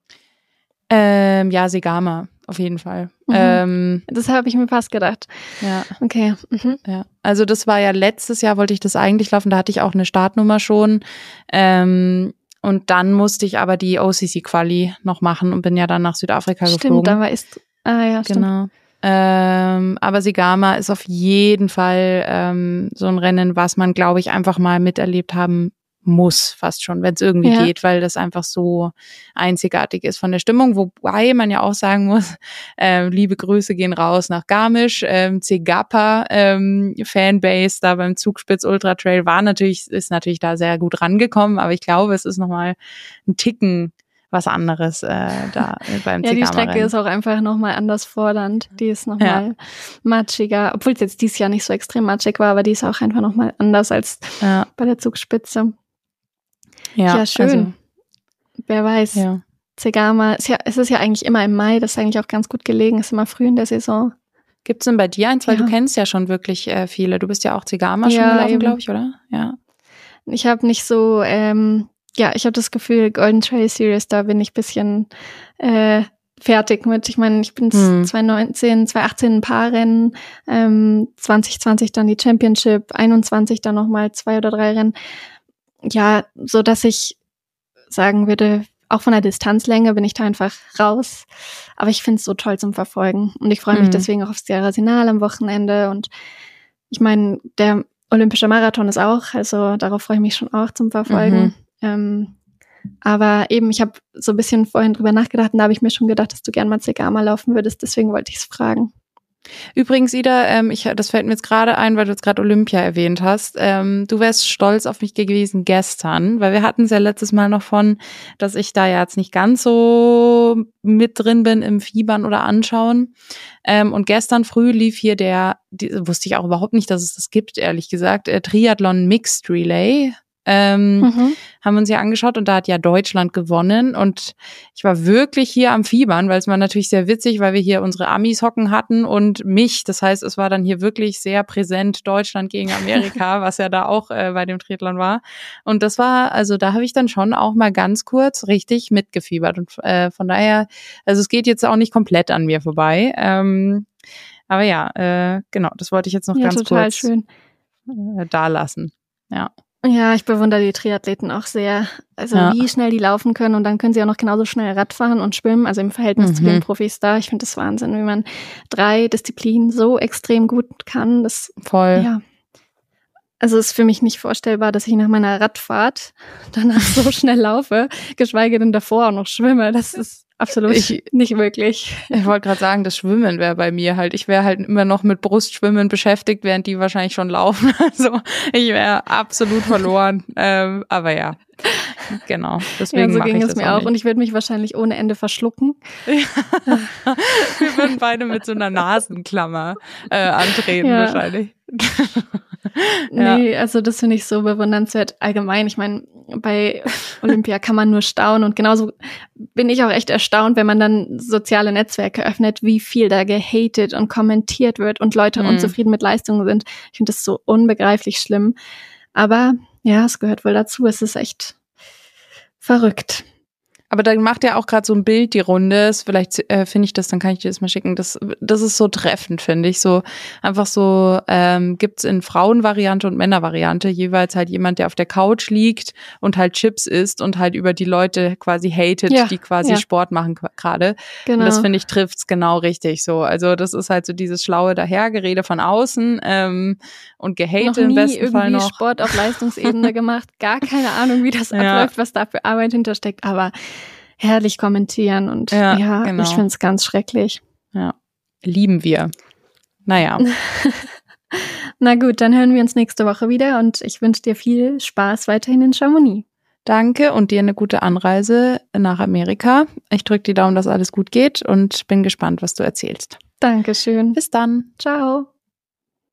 Ja, Segama, auf jeden Fall. Das habe ich mir fast gedacht. Ja. Okay. Ja. Also das war ja letztes Jahr, wollte ich das eigentlich laufen, da hatte ich auch eine Startnummer schon. Und dann musste ich aber die OCC-Quali noch machen und bin ja dann nach Südafrika geflogen. Stimmt, ja, stimmt. Genau. Aber Segama ist auf jeden Fall so ein Rennen, was man, glaube ich, einfach mal miterlebt haben muss, fast schon, wenn es irgendwie geht, weil das einfach so einzigartig ist von der Stimmung. Wobei man ja auch sagen muss, liebe Grüße gehen raus nach Garmisch, Zegapa Fanbase da beim Zugspitz Ultra Trail ist natürlich da sehr gut rangekommen, aber ich glaube, es ist nochmal ein Ticken was anderes da beim Zegama. Ja, die Strecke ist auch einfach nochmal anders fordernd. Die ist nochmal matschiger, obwohl es jetzt dieses Jahr nicht so extrem matschig war, aber die ist auch einfach nochmal anders als bei der Zugspitze. Ja, schön. Also, wer weiß. Ja. Zegama, es ist ja eigentlich immer im Mai, das ist eigentlich auch ganz gut gelegen, ist immer früh in der Saison. Gibt's denn bei dir eins? Weil du kennst ja schon wirklich viele. Du bist ja auch Zegama schon gelaufen, glaube ich, oder? Ja. Ich habe nicht so, ich habe das Gefühl, Golden Trail Series, da bin ich ein bisschen fertig mit. Ich meine, ich bin 2019, 2018 ein paar Rennen, 2020 dann die Championship, 21 dann nochmal 2 oder 3 Rennen. Ja, so dass ich sagen würde, auch von der Distanzlänge bin ich da einfach raus. Aber ich finde es so toll zum Verfolgen. Und ich freue mich deswegen auch auf Sierra Sinal am Wochenende. Und ich meine, der Olympische Marathon ist auch, also darauf freue ich mich schon auch zum Verfolgen. Aber eben, ich habe so ein bisschen vorhin drüber nachgedacht und da habe ich mir schon gedacht, dass du gern mal Zegama laufen würdest. Deswegen wollte ich es fragen. Übrigens, Ida, das fällt mir jetzt gerade ein, weil du jetzt gerade Olympia erwähnt hast. Du wärst stolz auf mich gewesen gestern, weil wir hatten es ja letztes Mal noch von, dass ich da ja jetzt nicht ganz so mit drin bin im Fiebern oder Anschauen. Und gestern früh lief hier wusste ich auch überhaupt nicht, dass es das gibt, ehrlich gesagt, Triathlon Mixed Relay. Haben wir uns ja angeschaut und da hat ja Deutschland gewonnen und ich war wirklich hier am Fiebern, weil es war natürlich sehr witzig, weil wir hier unsere Amis hocken hatten und mich, das heißt, es war dann hier wirklich sehr präsent Deutschland gegen Amerika, was ja da auch bei dem Triathlon war und das war, also da habe ich dann schon auch mal ganz kurz richtig mitgefiebert und von daher, also es geht jetzt auch nicht komplett an mir vorbei, aber ja, genau, das wollte ich jetzt noch ganz total kurz schön. Da lassen, ja. Ja, ich bewundere die Triathleten auch sehr. Also wie schnell die laufen können und dann können sie auch noch genauso schnell Radfahren und schwimmen. Also im Verhältnis zu den Profis da. Ich finde das Wahnsinn, wie man 3 Disziplinen so extrem gut kann. Das voll. Ja. Also es ist für mich nicht vorstellbar, dass ich nach meiner Radfahrt danach so schnell laufe, geschweige denn davor auch noch schwimme. Das ist absolut nicht möglich. Ich wollte gerade sagen, das Schwimmen wäre bei mir halt. Ich wäre halt immer noch mit Brustschwimmen beschäftigt, während die wahrscheinlich schon laufen. Also ich wäre absolut verloren. Aber ja, genau. Deswegen so mache ging ich es das mir auch. nicht. Und ich würde mich wahrscheinlich ohne Ende verschlucken. Ja. Wir würden beide mit so einer Nasenklammer antreten wahrscheinlich. Nee, also das finde ich so bewundernswert allgemein. Ich meine, bei Olympia kann man nur staunen und genauso bin ich auch echt erstaunt, wenn man dann soziale Netzwerke öffnet, wie viel da gehatet und kommentiert wird und Leute unzufrieden mit Leistungen sind. Ich finde das so unbegreiflich schlimm. Aber ja, es gehört wohl dazu. Es ist echt verrückt. Aber dann macht ja auch gerade so ein Bild die Runde. Vielleicht finde ich das, dann kann ich dir das mal schicken. Das ist so treffend, finde ich. So einfach so gibt's in Frauenvariante und Männervariante jeweils halt jemand, der auf der Couch liegt und halt Chips isst und halt über die Leute quasi hatet, die quasi Sport machen gerade. Genau. Und das finde ich trifft's genau richtig so. Also das ist halt so dieses schlaue Dahergerede von außen und Gehate im besten Fall noch. Sport auf Leistungsebene gemacht. Gar keine Ahnung, wie das abläuft, was da für Arbeit hintersteckt. Aber herrlich kommentieren und genau. Ich finde es ganz schrecklich. Ja, lieben wir. Naja. Na gut, dann hören wir uns nächste Woche wieder und ich wünsche dir viel Spaß weiterhin in Chamonix. Danke und dir eine gute Anreise nach Amerika. Ich drücke die Daumen, dass alles gut geht und bin gespannt, was du erzählst. Dankeschön. Bis dann. Ciao.